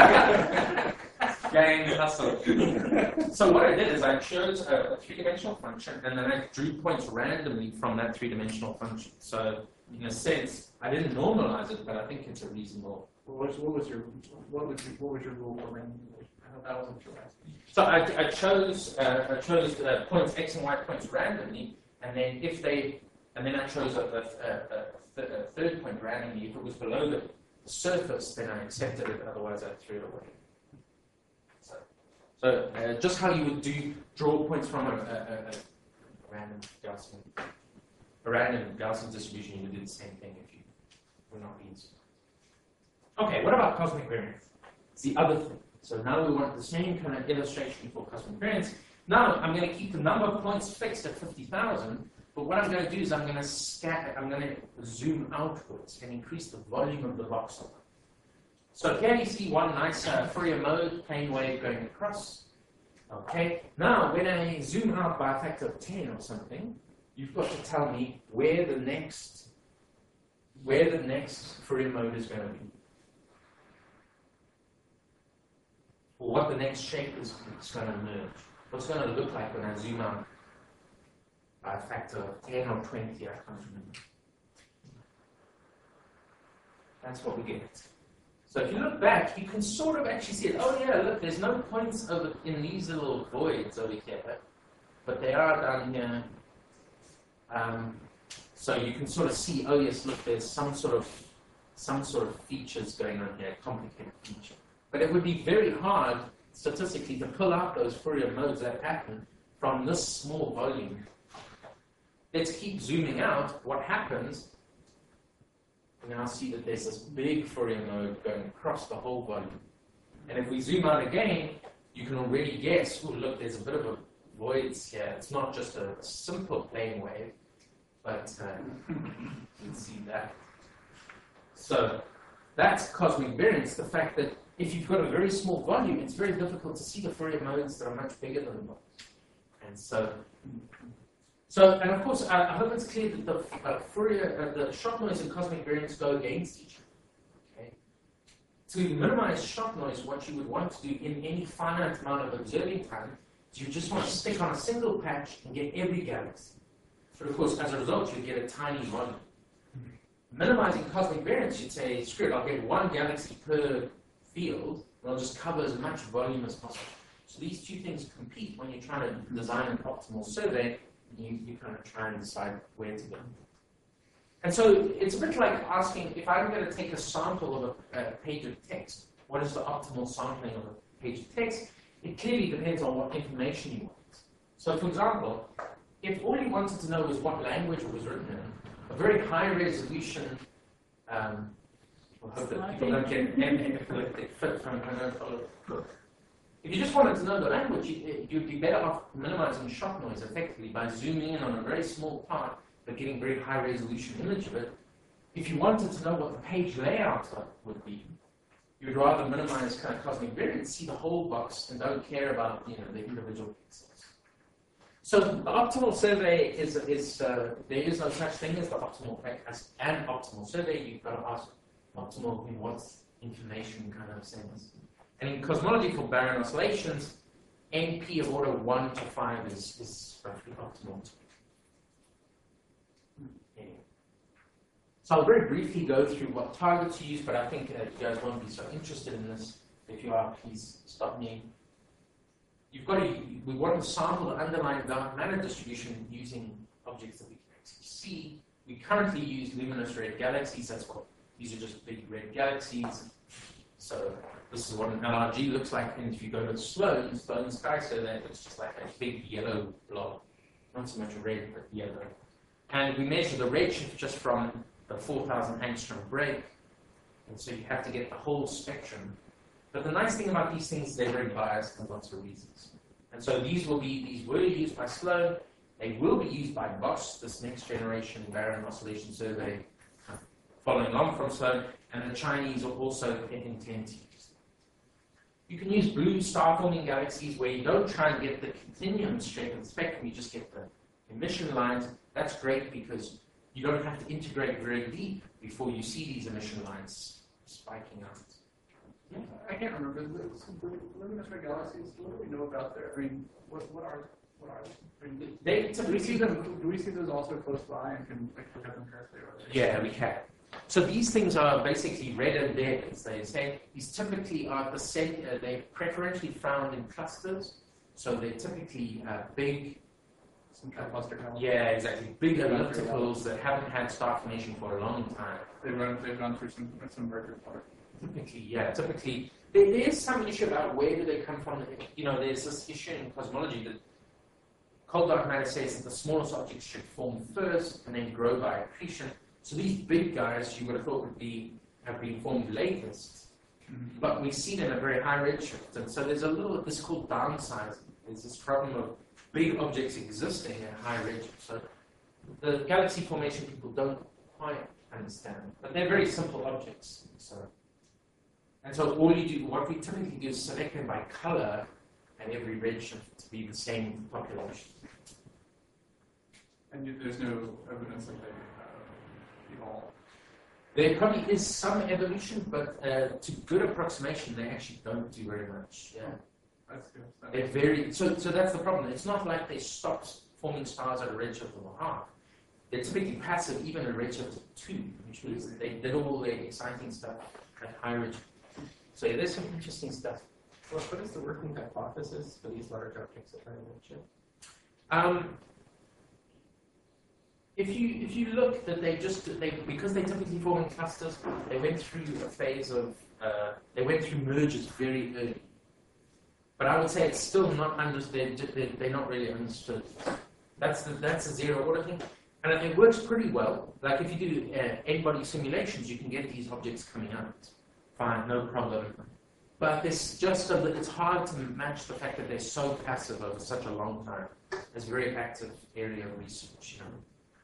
Gang hustle. So what I did is I chose a, a three-dimensional function, and then I drew points randomly from that three-dimensional function. So in a sense, I didn't normalize it, but I think it's a reasonable. What was, what was your what was your, what was your rule for randomization? I know that wasn't your last. So I, I chose uh, I chose uh, points x and y points randomly, and then if they and then I chose a, a, a, a third point randomly. If it was below the surface, then I accepted it. Otherwise, I threw it away. So, so uh, just how you would do draw points from a, a, a, a random Gaussian a random Gaussian distribution, you would do the same thing if you were not being. Okay, what about cosmic variance? It's the other thing. So now we want the same kind of illustration for cosmic variance. Now I'm going to keep the number of points fixed at fifty thousand, but what I'm going to do is I'm going to scatter, I'm going to zoom outwards and increase the volume of the box. So here you see one nice uh, Fourier mode, plane wave going across. Okay, now when I zoom out by a factor of ten or something, you've got to tell me where the next, where the next Fourier mode is going to be. Or what the next shape is, is going to emerge. What's going to look like when I zoom out by a factor of ten or twenty, I can't remember. That's what we get. So if you look back, you can sort of actually see it. Oh yeah, look, there's no points over in these little voids over here, but they are down here. Um, so you can sort of see, oh yes, look, there's some sort of some sort of features going on here, complicated feature. But it would be very hard statistically to pull out those Fourier modes that happen from this small volume. Let's keep zooming out. What happens? We now see that there's this big Fourier mode going across the whole volume. And if we zoom out again, you can already guess, oh look, there's a bit of a void here. It's not just a simple plane wave, but uh, you can see that. So that's cosmic variance, the fact that if you've got a very small volume, it's very difficult to see the Fourier modes that are much bigger than the box. And so, so and of course, I, I hope it's clear that the uh, Fourier, uh, the shock noise and cosmic variance go against each other. Okay? To minimize shock noise, what you would want to do in any finite amount of observing time is you just want to stick on a single patch and get every galaxy. But of course, as a result, you get a tiny volume. Minimizing cosmic variance, you'd say, screw it, I'll get one galaxy per field, and I'll just cover as much volume as possible. So these two things compete when you're trying to design an optimal survey. You, you kind of try and decide where to go. And so it's a bit like asking, if I'm going to take a sample of a, a page of text, what is the optimal sampling of a page of text? It clearly depends on what information you want. So for example, if all you wanted to know was what language it was written in, a very high resolution, um, I hope that people don't get epileptic fit from If you just wanted to know the language, you, you'd be better off minimizing shock noise effectively by zooming in on a very small part, but getting very high resolution image of it. If you wanted to know what the page layout would be, you'd rather minimize kind of cosmic variance, see the whole box, and don't care about, you know, the individual pixels. So the optimal survey is, is uh, there is no such thing as the optimal, as an optimal survey. You've got to ask optimal in what information kind of sense. And in cosmology for baryon oscillations, N P of order one to five is, is roughly optimal. Anyway. So I'll very briefly go through what targets to use, but I think uh, you guys won't be so interested in this. If you are, please stop me. You've got to, we want to sample the underlying dark matter distribution using objects that we can actually see. We currently use luminous red galaxies. That's what, these are just big red galaxies. So this is what an L R G looks like. And if you go to Sloan, Sloan Sky Survey, it's just like a big yellow blob. Not so much red, but yellow. And we measure the redshift just from the four thousand angstrom break. And so you have to get the whole spectrum. But the nice thing about these things is they're very biased for lots of reasons. And so these will be, these were used by Sloan. They will be used by BOSS, this next generation baryon oscillation survey, following on from Sloan. And the Chinese are also intend to use them. You can use blue star-forming galaxies where you don't try and get the continuum shape of the spectrum, you just get the emission lines. That's great because you don't have to integrate very deep before you see these emission lines spiking out. Yeah, I can't remember. The, the luminous red galaxies, what do we know about there? I mean, what, what are what are they? I mean, They do we see them? Do we see those also close by and can like look at them carefully? Yeah, we can. So these things are basically red and dead, as they say. These typically are the same, uh, they're preferentially found in clusters. So they're typically uh, big, Some kind of cluster galaxies. yeah, exactly, big ellipticals that haven't had star formation for a long time. They've run. They've gone through some some merger part. Typically, yeah, typically. There, there's some issue about where do they come from. You know, there's this issue in cosmology that cold dark matter says that the smallest objects should form first and then grow by accretion. So these big guys you would have thought would be have been formed latest, Mm-hmm. but we see them at very high redshift, and so there's a little this is called downsizing. There's this problem of big objects existing at high redshift. So the galaxy formation people don't quite understand, but they're very simple objects. So and so all you do, what we typically do is select them by color at every redshift to be the same population. And you, there's no evidence that they uh, evolve. There probably is some evolution, but uh, to good approximation, they actually don't do very much. Yeah, That's good. That they're very so. So that's the problem. It's not like they stopped forming stars at a redshift of a half. They're typically passive, even at a redshift of two, which means that they did all their exciting stuff at high redshift. So yeah, there's some interesting stuff. Well, what is the working hypothesis for these large objects at high redshift? Um, If you if you look that they just they because they typically form in clusters, they went through a phase of uh, they went through mergers very early. But I would say it's still not understood. They're, they're not really understood. That's the that's the zero order thing, and it works pretty well. Like if you do uh, n-body simulations, you can get these objects coming out fine, no problem. But it's just a, it's hard to match the fact that they're so passive over such a long time. It's a very active area of research, you know.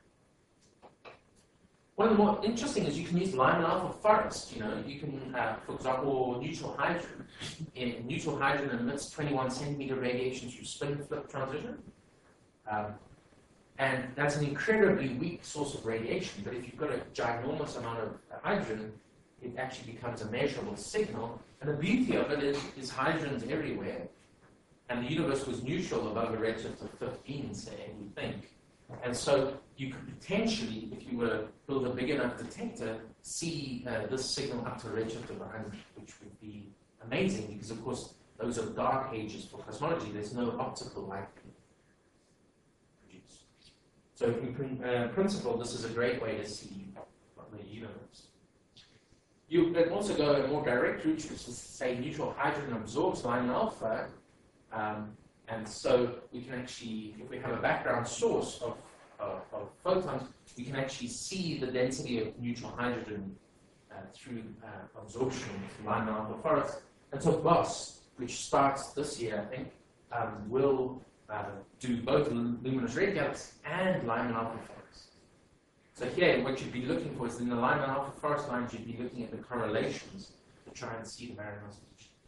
One of the more interesting is you can use Lyman alpha forest. You know, you can, uh, for example, or neutral hydrogen. In neutral hydrogen emits twenty-one centimeter radiation through spin flip transition, um, and that's an incredibly weak source of radiation. But if you've got a ginormous amount of hydrogen, it actually becomes a measurable signal. And the beauty of it is, is hydrogen's everywhere, and the universe was neutral above a redshift of fifteen, say, we think. And so you could potentially, if you were to build a big enough detector, see uh, this signal up to a redshift of one hundred, which would be amazing because, of course, those are dark ages for cosmology. There's no optical light produced. So in uh, principle, this is a great way to see the universe. You can also go a more direct route, which is to say neutral hydrogen absorbs Lyman alpha. Um, And so we can actually, if we have a background source of, of, of photons, we can actually see the density of neutral hydrogen uh, through uh, absorption of Lyman alpha forest. And so BOSS, which starts this year, I think, um, will uh, do both luminous red galaxies and Lyman alpha forest. So here, what you'd be looking for is in the Lyman alpha forest lines, you'd be looking at the correlations to try and see the baryon oscillation.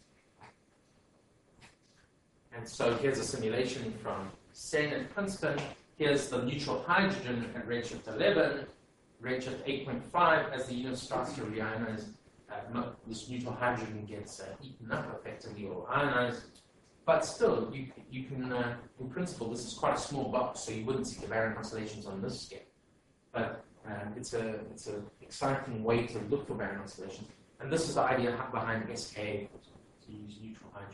And so here's a simulation from Sen at Princeton. Here's the neutral hydrogen at redshift eleven, redshift eight point five. As the universe starts to reionize, uh, this neutral hydrogen gets uh, eaten up effectively or ionized. But still, you, you can, uh, in principle, this is quite a small box, so you wouldn't see the baryon oscillations on this scale. But uh, it's a it's an exciting way to look for baryon oscillations. And this is the idea behind S K, to use neutral hydrogen.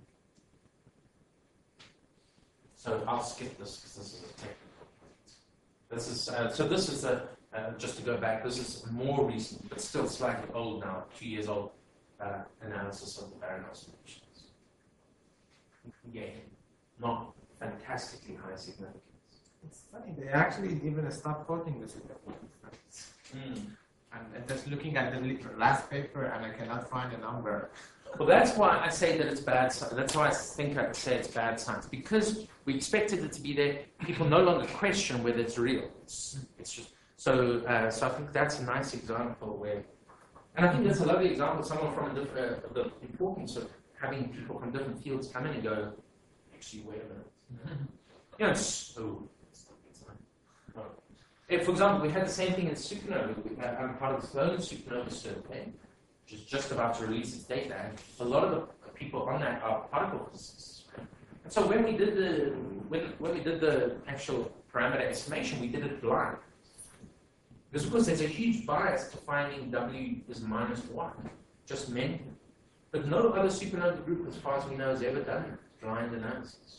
So I'll skip this because this is a technical point. This is uh, so. This is a uh, just to go back. This is more recent, but still slightly old now, two years old uh, analysis of the baryon oscillations. Again, not fantastically high significance. It's funny, they actually even stopped quoting this. Mm. And and just looking at the lit- last paper, and I cannot find a number. Well, that's why I say that it's bad. sci- That's why I think I say it's bad science, because we expected it to be there. People no longer question whether it's real. It's, it's just so. Uh, so I think that's a nice example where, and I think that's a lovely example. Someone from a different, uh, the importance of having people from different fields come in and go, actually, wait a minute. You know, it's, oh, it's, it's, oh. If, for example, we had the same thing in supernova. We had, I'm part of the Sloan Supernova Survey, which is just about to release its data, and a lot of the people on that are particle physicists. And so when we did the when, when we did the actual parameter estimation, we did it blind. Because of course there's a huge bias to finding W is minus one, just men. But no other supernova group, as far as we know, has ever done blind analysis.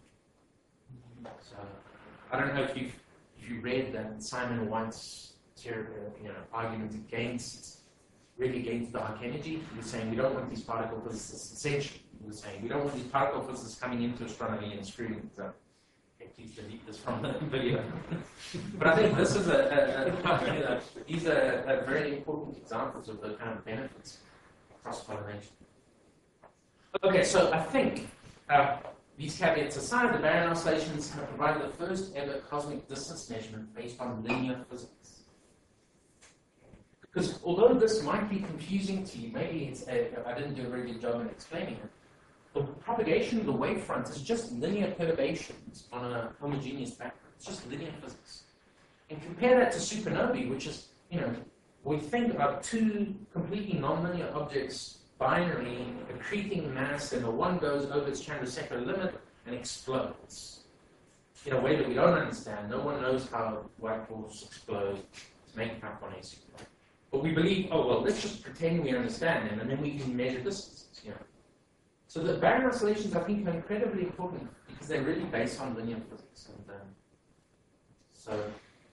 So I don't know if you've if you read that Simon White's you know argument against. really against dark energy. He was saying we don't want these particle physicists, essentially. He was saying we don't want these particle physicists coming into astronomy and screwing things up. Okay, please delete this from the video. But I think this is a, a, a you know, these are a very important examples of the kind of benefits of cross-pollination. Okay, so I think uh, these caveats aside, the baryon oscillations have provided the first ever cosmic distance measurement based on linear physics. Because although this might be confusing to you, maybe it's a, I didn't do a very good job in explaining it, the propagation of the wavefront is just linear perturbations on a homogeneous background. It's just linear physics. And compare that to supernovae, which is, you know, we think about two completely nonlinear objects, binary, accreting mass, and the one goes over its Chandrasekhar limit and explodes. In a way that we don't understand. No one knows how white dwarfs explode to make up on a supernova. But we believe, oh, well, let's just pretend we understand them, and then we can measure distances, you know. So the baryon oscillations, I think, are incredibly important because they're really based on linear physics. And um, so,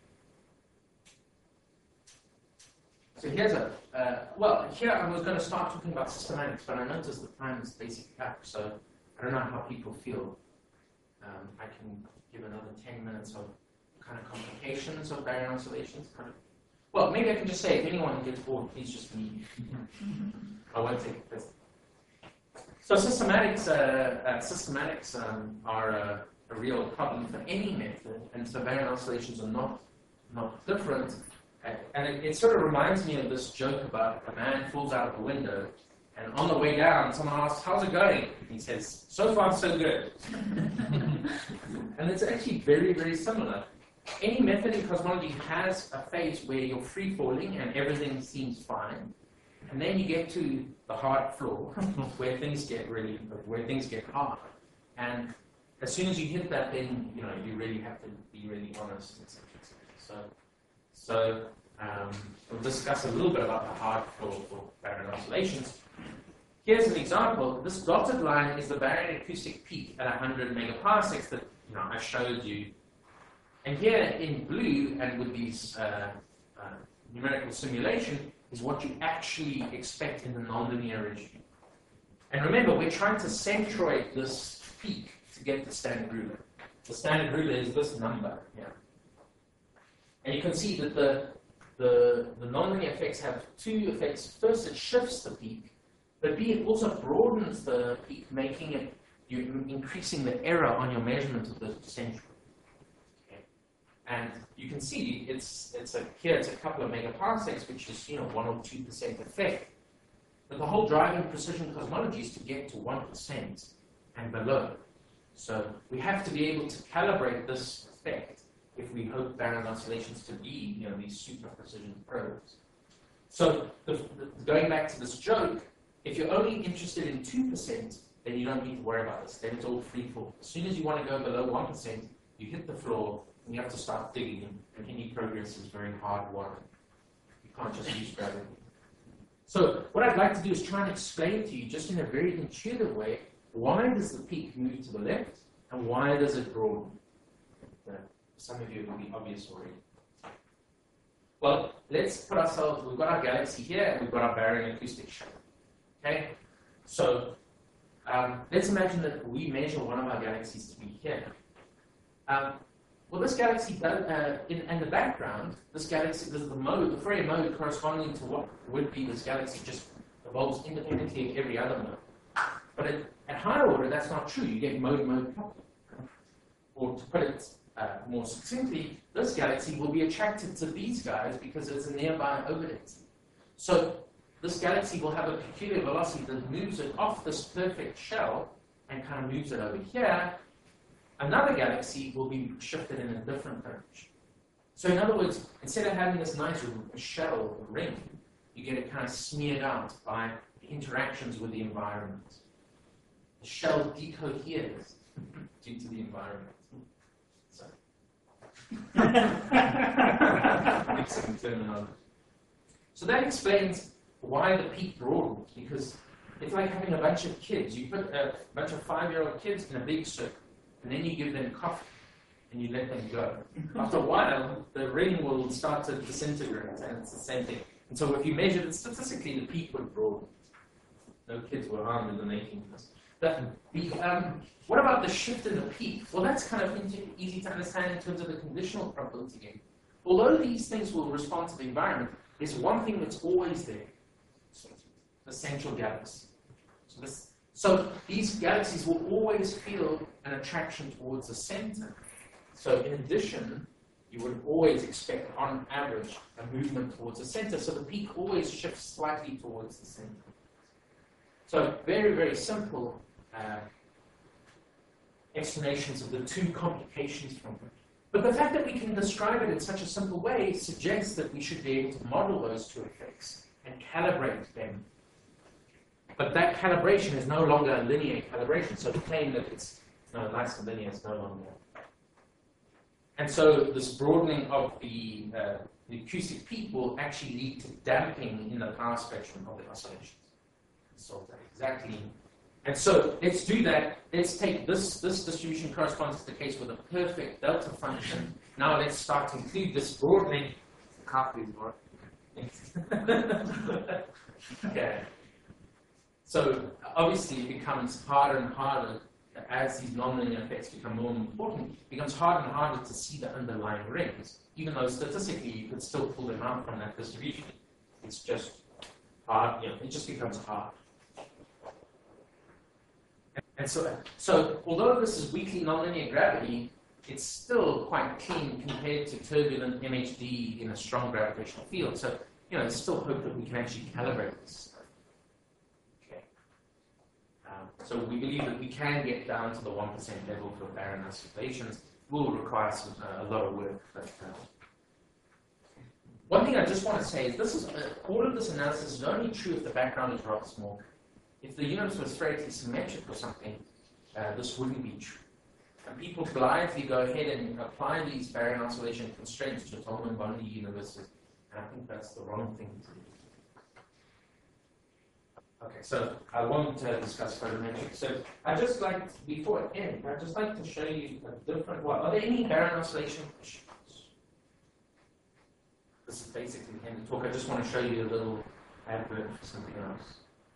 so here's a, uh, well, here I was going to start talking about systematics, but I noticed the time is basically up, so I don't know how people feel. Um, I can give another ten minutes of kind of complications of baryon oscillations, kind of. Well, maybe I can just say, if anyone gets bored, please just leave. I won't take it. So systematics, uh, uh, systematics um, are a, a real problem for any method, and so baryon oscillations are not not different. Uh, and it, it sort of reminds me of this joke about a man falls out of the window, and on the way down, someone asks, "How's it going?" And he says, "So far, so good." And it's actually very, very similar. Any method in cosmology has a phase where you're free falling and everything seems fine, and then you get to the hard floor where things get really, where things get hard. And as soon as you hit that, then you know you really have to be really honest, et cetera, et cetera. So, so um, we'll discuss a little bit about the hard floor for baryon oscillations. Here's an example. This dotted line is the baryon acoustic peak at one hundred megaparsecs that you know I showed you. And here in blue, and with these uh, uh, numerical simulation, is what you actually expect in the nonlinear regime. And remember, we're trying to centroid this peak to get the standard ruler. The standard ruler is this number here. And you can see that the, the, the nonlinear effects have two effects. First, it shifts the peak, but B, it also broadens the peak, making it, you're increasing the error on your measurement of the centroid. And you can see it's it's a here it's a couple of megaparsecs, which is you know one or two percent effect. But the whole driving precision cosmology is to get to one percent and below. So we have to be able to calibrate this effect if we hope baryon oscillations to be you know these super precision probes. So the, the, going back to this joke, if you're only interested in two percent, then you don't need to worry about this. Then it's all free fall. As soon as you want to go below one percent, you hit the floor. And you have to start digging, and any progress is very hard won. You can't just use gravity. So what I'd like to do is try and explain to you, just in a very intuitive way, why does the peak move to the left, and why does it broaden? Uh, some of you it will be obvious already. Well, let's put ourselves, we've got our galaxy here, and we've got our baryon acoustic shape. Okay? So um, let's imagine that we measure one of our galaxies to be here. Um, Well, this galaxy does, uh, in, in the background, this galaxy, the, the mode, the Fourier mode corresponding to what would be this galaxy just evolves independently of every other mode. But at, at higher order, that's not true. You get mode-mode coupling. Or to put it uh, more succinctly, this galaxy will be attracted to these guys because it's a nearby orbit. So this galaxy will have a peculiar velocity that moves it off this perfect shell and kind of moves it over here. Another galaxy will be shifted in a different direction. So in other words, instead of having this nice shell or ring, you get it kind of smeared out by the interactions with the environment. The shell decoheres due to the environment. So, mixing terminology. So that explains why the peak broadens, because it's like having a bunch of kids. You put a bunch of five-year-old kids in a big circle, and then you give them coffee, and you let them go. After a while, the ring will start to disintegrate, and it's the same thing. And so if you measured it statistically, the peak would broaden. No kids were harmed in the making of this. The, the, um, what about the shift in the peak? Well, that's kind of easy to understand in terms of the conditional probability game. Although these things will respond to the environment, there's one thing that's always there, the central galaxy. So, this, so these galaxies will always feel an attraction towards the center. So in addition, you would always expect, on average, a movement towards the center. So the peak always shifts slightly towards the center. So very, very simple uh, explanations of the two complications from it. But the fact that we can describe it in such a simple way suggests that we should be able to model those two effects and calibrate them. But that calibration is no longer a linear calibration. So the claim that it's no, nice and linear is no longer. And so this broadening of the, uh, the acoustic peak will actually lead to damping in the power spectrum of the oscillations. So that exactly. And so let's do that. Let's take this, this distribution corresponds to the case with a perfect delta function. Now let's start to include this broadening. Copies work. Okay. So obviously it becomes harder and harder as these nonlinear effects become more important. It becomes harder and harder to see the underlying rings, even though statistically you could still pull them out from that distribution. It's just hard, you know, it just becomes hard. And so, so although this is weakly nonlinear gravity, it's still quite clean compared to turbulent M H D in a strong gravitational field. So, you know, there's still hope that we can actually calibrate this. Okay. Um, so we believe that we can get down to the one percent level for barren oscillations. It will require some, uh, a lot of work. But, uh, one thing I just want to say is this is uh, all of this analysis is only true if the background is rather small. If the universe was spherically symmetric or something, uh, this wouldn't be true. And people blithely go ahead and apply these barren oscillation constraints to Tolman-Bondi universes, and I think that's the wrong thing to do. Okay, so I won't uh, discuss photometrics. So I just like, before I end, I'd just like to show you a different one. Are there any barren oscillation questions? This is basically the end of the talk. I just want to show you a little advert for something else.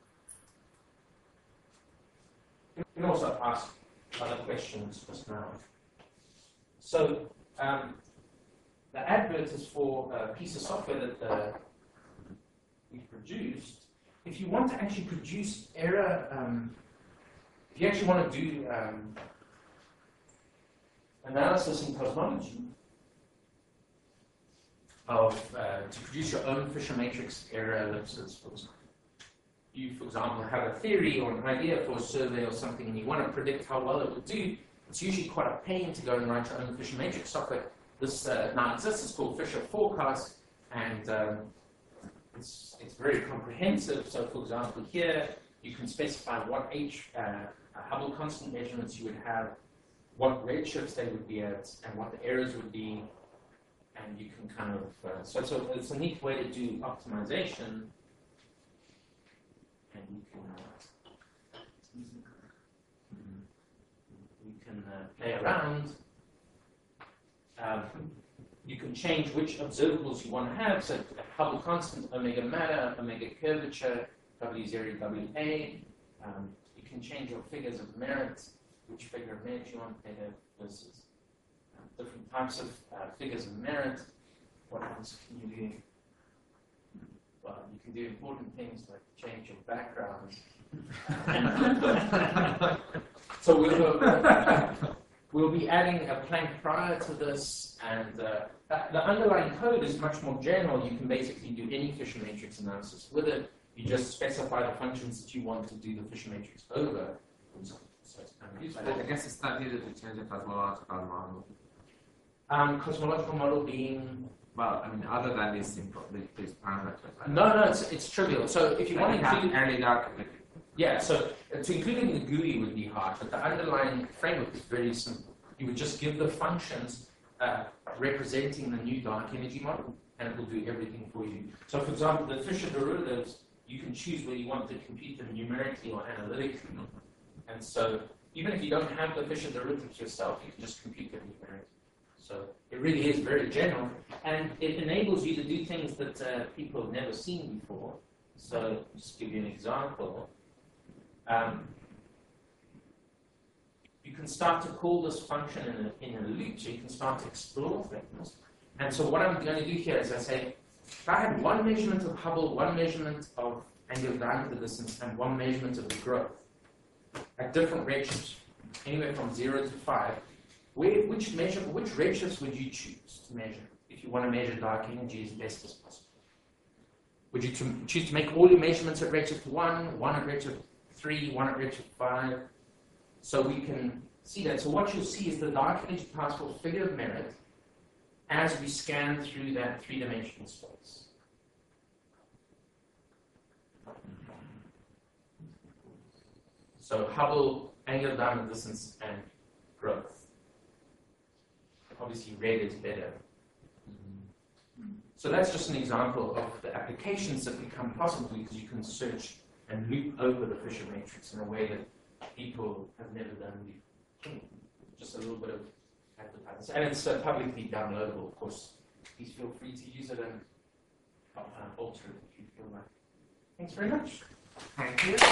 You can also ask other questions just now. So um, the advert is for a piece of software that uh, we produced. If you want to actually produce error, um, if you actually want to do um, analysis in cosmology of uh, to produce your own Fisher matrix error ellipses, for example. You, for example, have a theory or an idea for a survey or something, and you want to predict how well it would do. It's usually quite a pain to go and write your own Fisher matrix software. This uh, now exists. It's called Fisher Forecast, and um, it's it's very comprehensive. So, for example, here you can specify what H uh, Hubble constant measurements you would have, what redshifts they would be at, and what the errors would be, and you can kind of uh, so so it's a neat way to do optimization. And you can, uh, you can uh, play around. Um, you can change which observables you want to have. So Hubble constant, omega matter, omega curvature, W zero, W A. Um, you can change your figures of merit, which figure of merit you want to have versus um, different types of uh, figures of merit. What else can you do? Well, you can do important things like change your background. So we'll, we'll be adding a plank prior to this, and uh, the underlying code is much more general. You can basically do any Fisher matrix analysis with it. You just specify the functions that you want to do the Fisher matrix over. So it's kind of useful. I guess it's not needed to change the cosmological model. Um, cosmological model being... Well, I mean, other than these simple, these parameters. No, no, it's, it's trivial. So if you want to include... early dark. Yeah, so uh, to include in the G U I would be hard, but the underlying framework is very simple. You would just give the functions uh, representing the new dark energy model, and it will do everything for you. So for example, the Fisher derivatives, you can choose whether you want to compute them numerically or analytically. And so even if you don't have the Fisher derivatives yourself, you can just compute them numerically. So it really is very general, and it enables you to do things that uh, people have never seen before. So just to give you an example, um, you can start to call this function in a, in a loop, so you can start to explore things. And so what I'm going to do here is I say, if I had one measurement of Hubble, one measurement of angular diameter distance, and one measurement of the growth at different redshifts, anywhere from zero to five, where, which measure, which redshifts would you choose to measure if you want to measure dark energy as best as possible? Would you to, choose to make all your measurements at redshift one, one at redshift three, one at redshift five? So we can see that. So what you'll see is the dark energy particle figure of merit as we scan through that three-dimensional space. So Hubble, angular diameter distance, and growth. Obviously, red is better. So that's just an example of the applications that become possible because you can search and loop over the Fisher matrix in a way that people have never done before. Just a little bit of advertising. And it's uh, publicly downloadable, of course. Please feel free to use it and uh, alter it if you feel like. Thanks very much. Thank you.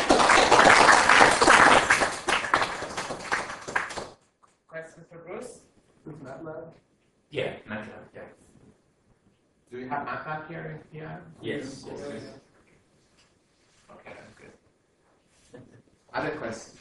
Questions for Bruce? MATLAB? Yeah, MATLAB, yeah. Do we have MATLAB here in P I? Yes. yes. Okay, good. Other questions?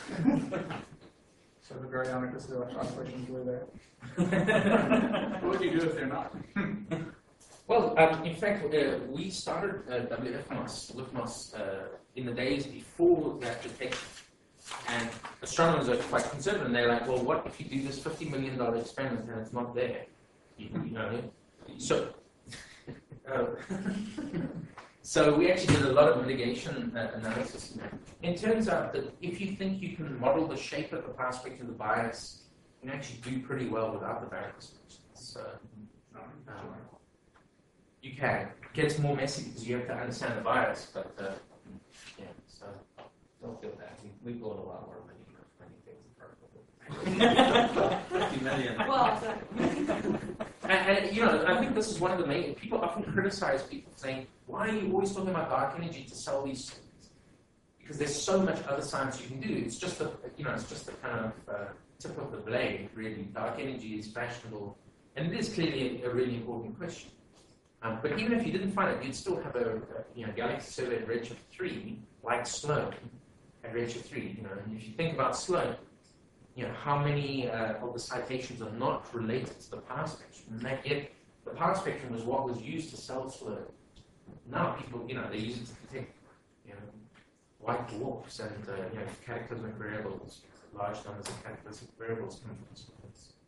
So the baryonic is the electron equations were there. What would you do if they're not? Well, um, in fact, uh, we started uh, W F M O S, W F M O S, uh, in the days before that detection. And astronomers are quite conservative, and they're like, well, what if you do this fifty million dollars experiment and it's not there? You, you know, so, uh, so we actually did a lot of mitigation uh, analysis. It turns out that if you think you can model the shape of the power spectrum, the bias, you can actually do pretty well without the Barrow So, um, you can. It gets more messy because you have to understand the bias, but uh, yeah, so. Don't feel bad. We, we blown a lot more money for many things apart. fifty million. Well, and, and, you know, I think this is one of the main, people often criticize people saying, why are you always talking about dark energy to sell these things? Because there's so much other science you can do. It's just the, you know, it's just the kind of uh, tip of the blade, really. Dark energy is fashionable. And it is clearly a, a really important question. Um, but even if you didn't find it, you'd still have a, a you know, galaxy survey at redshift three, like Sloan at redshift three. You know, and if you think about Sloan, you know, how many uh, of the citations are not related to the power spectrum? And yet, the power spectrum was what was used to sell Sloan. Now people, you know, they use it to detect, you know, white dwarfs and uh, you know, cataclysmic variables, large numbers of cataclysmic variables come from Sloan.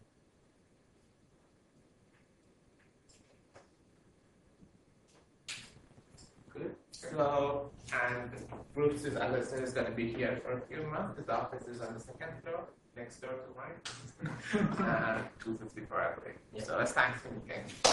Good. So, and Bruce is, as I said, is going to be here for a few months. His office is on the second floor, next door to mine. uh, two fifty-four Avenue. So let's thank him again.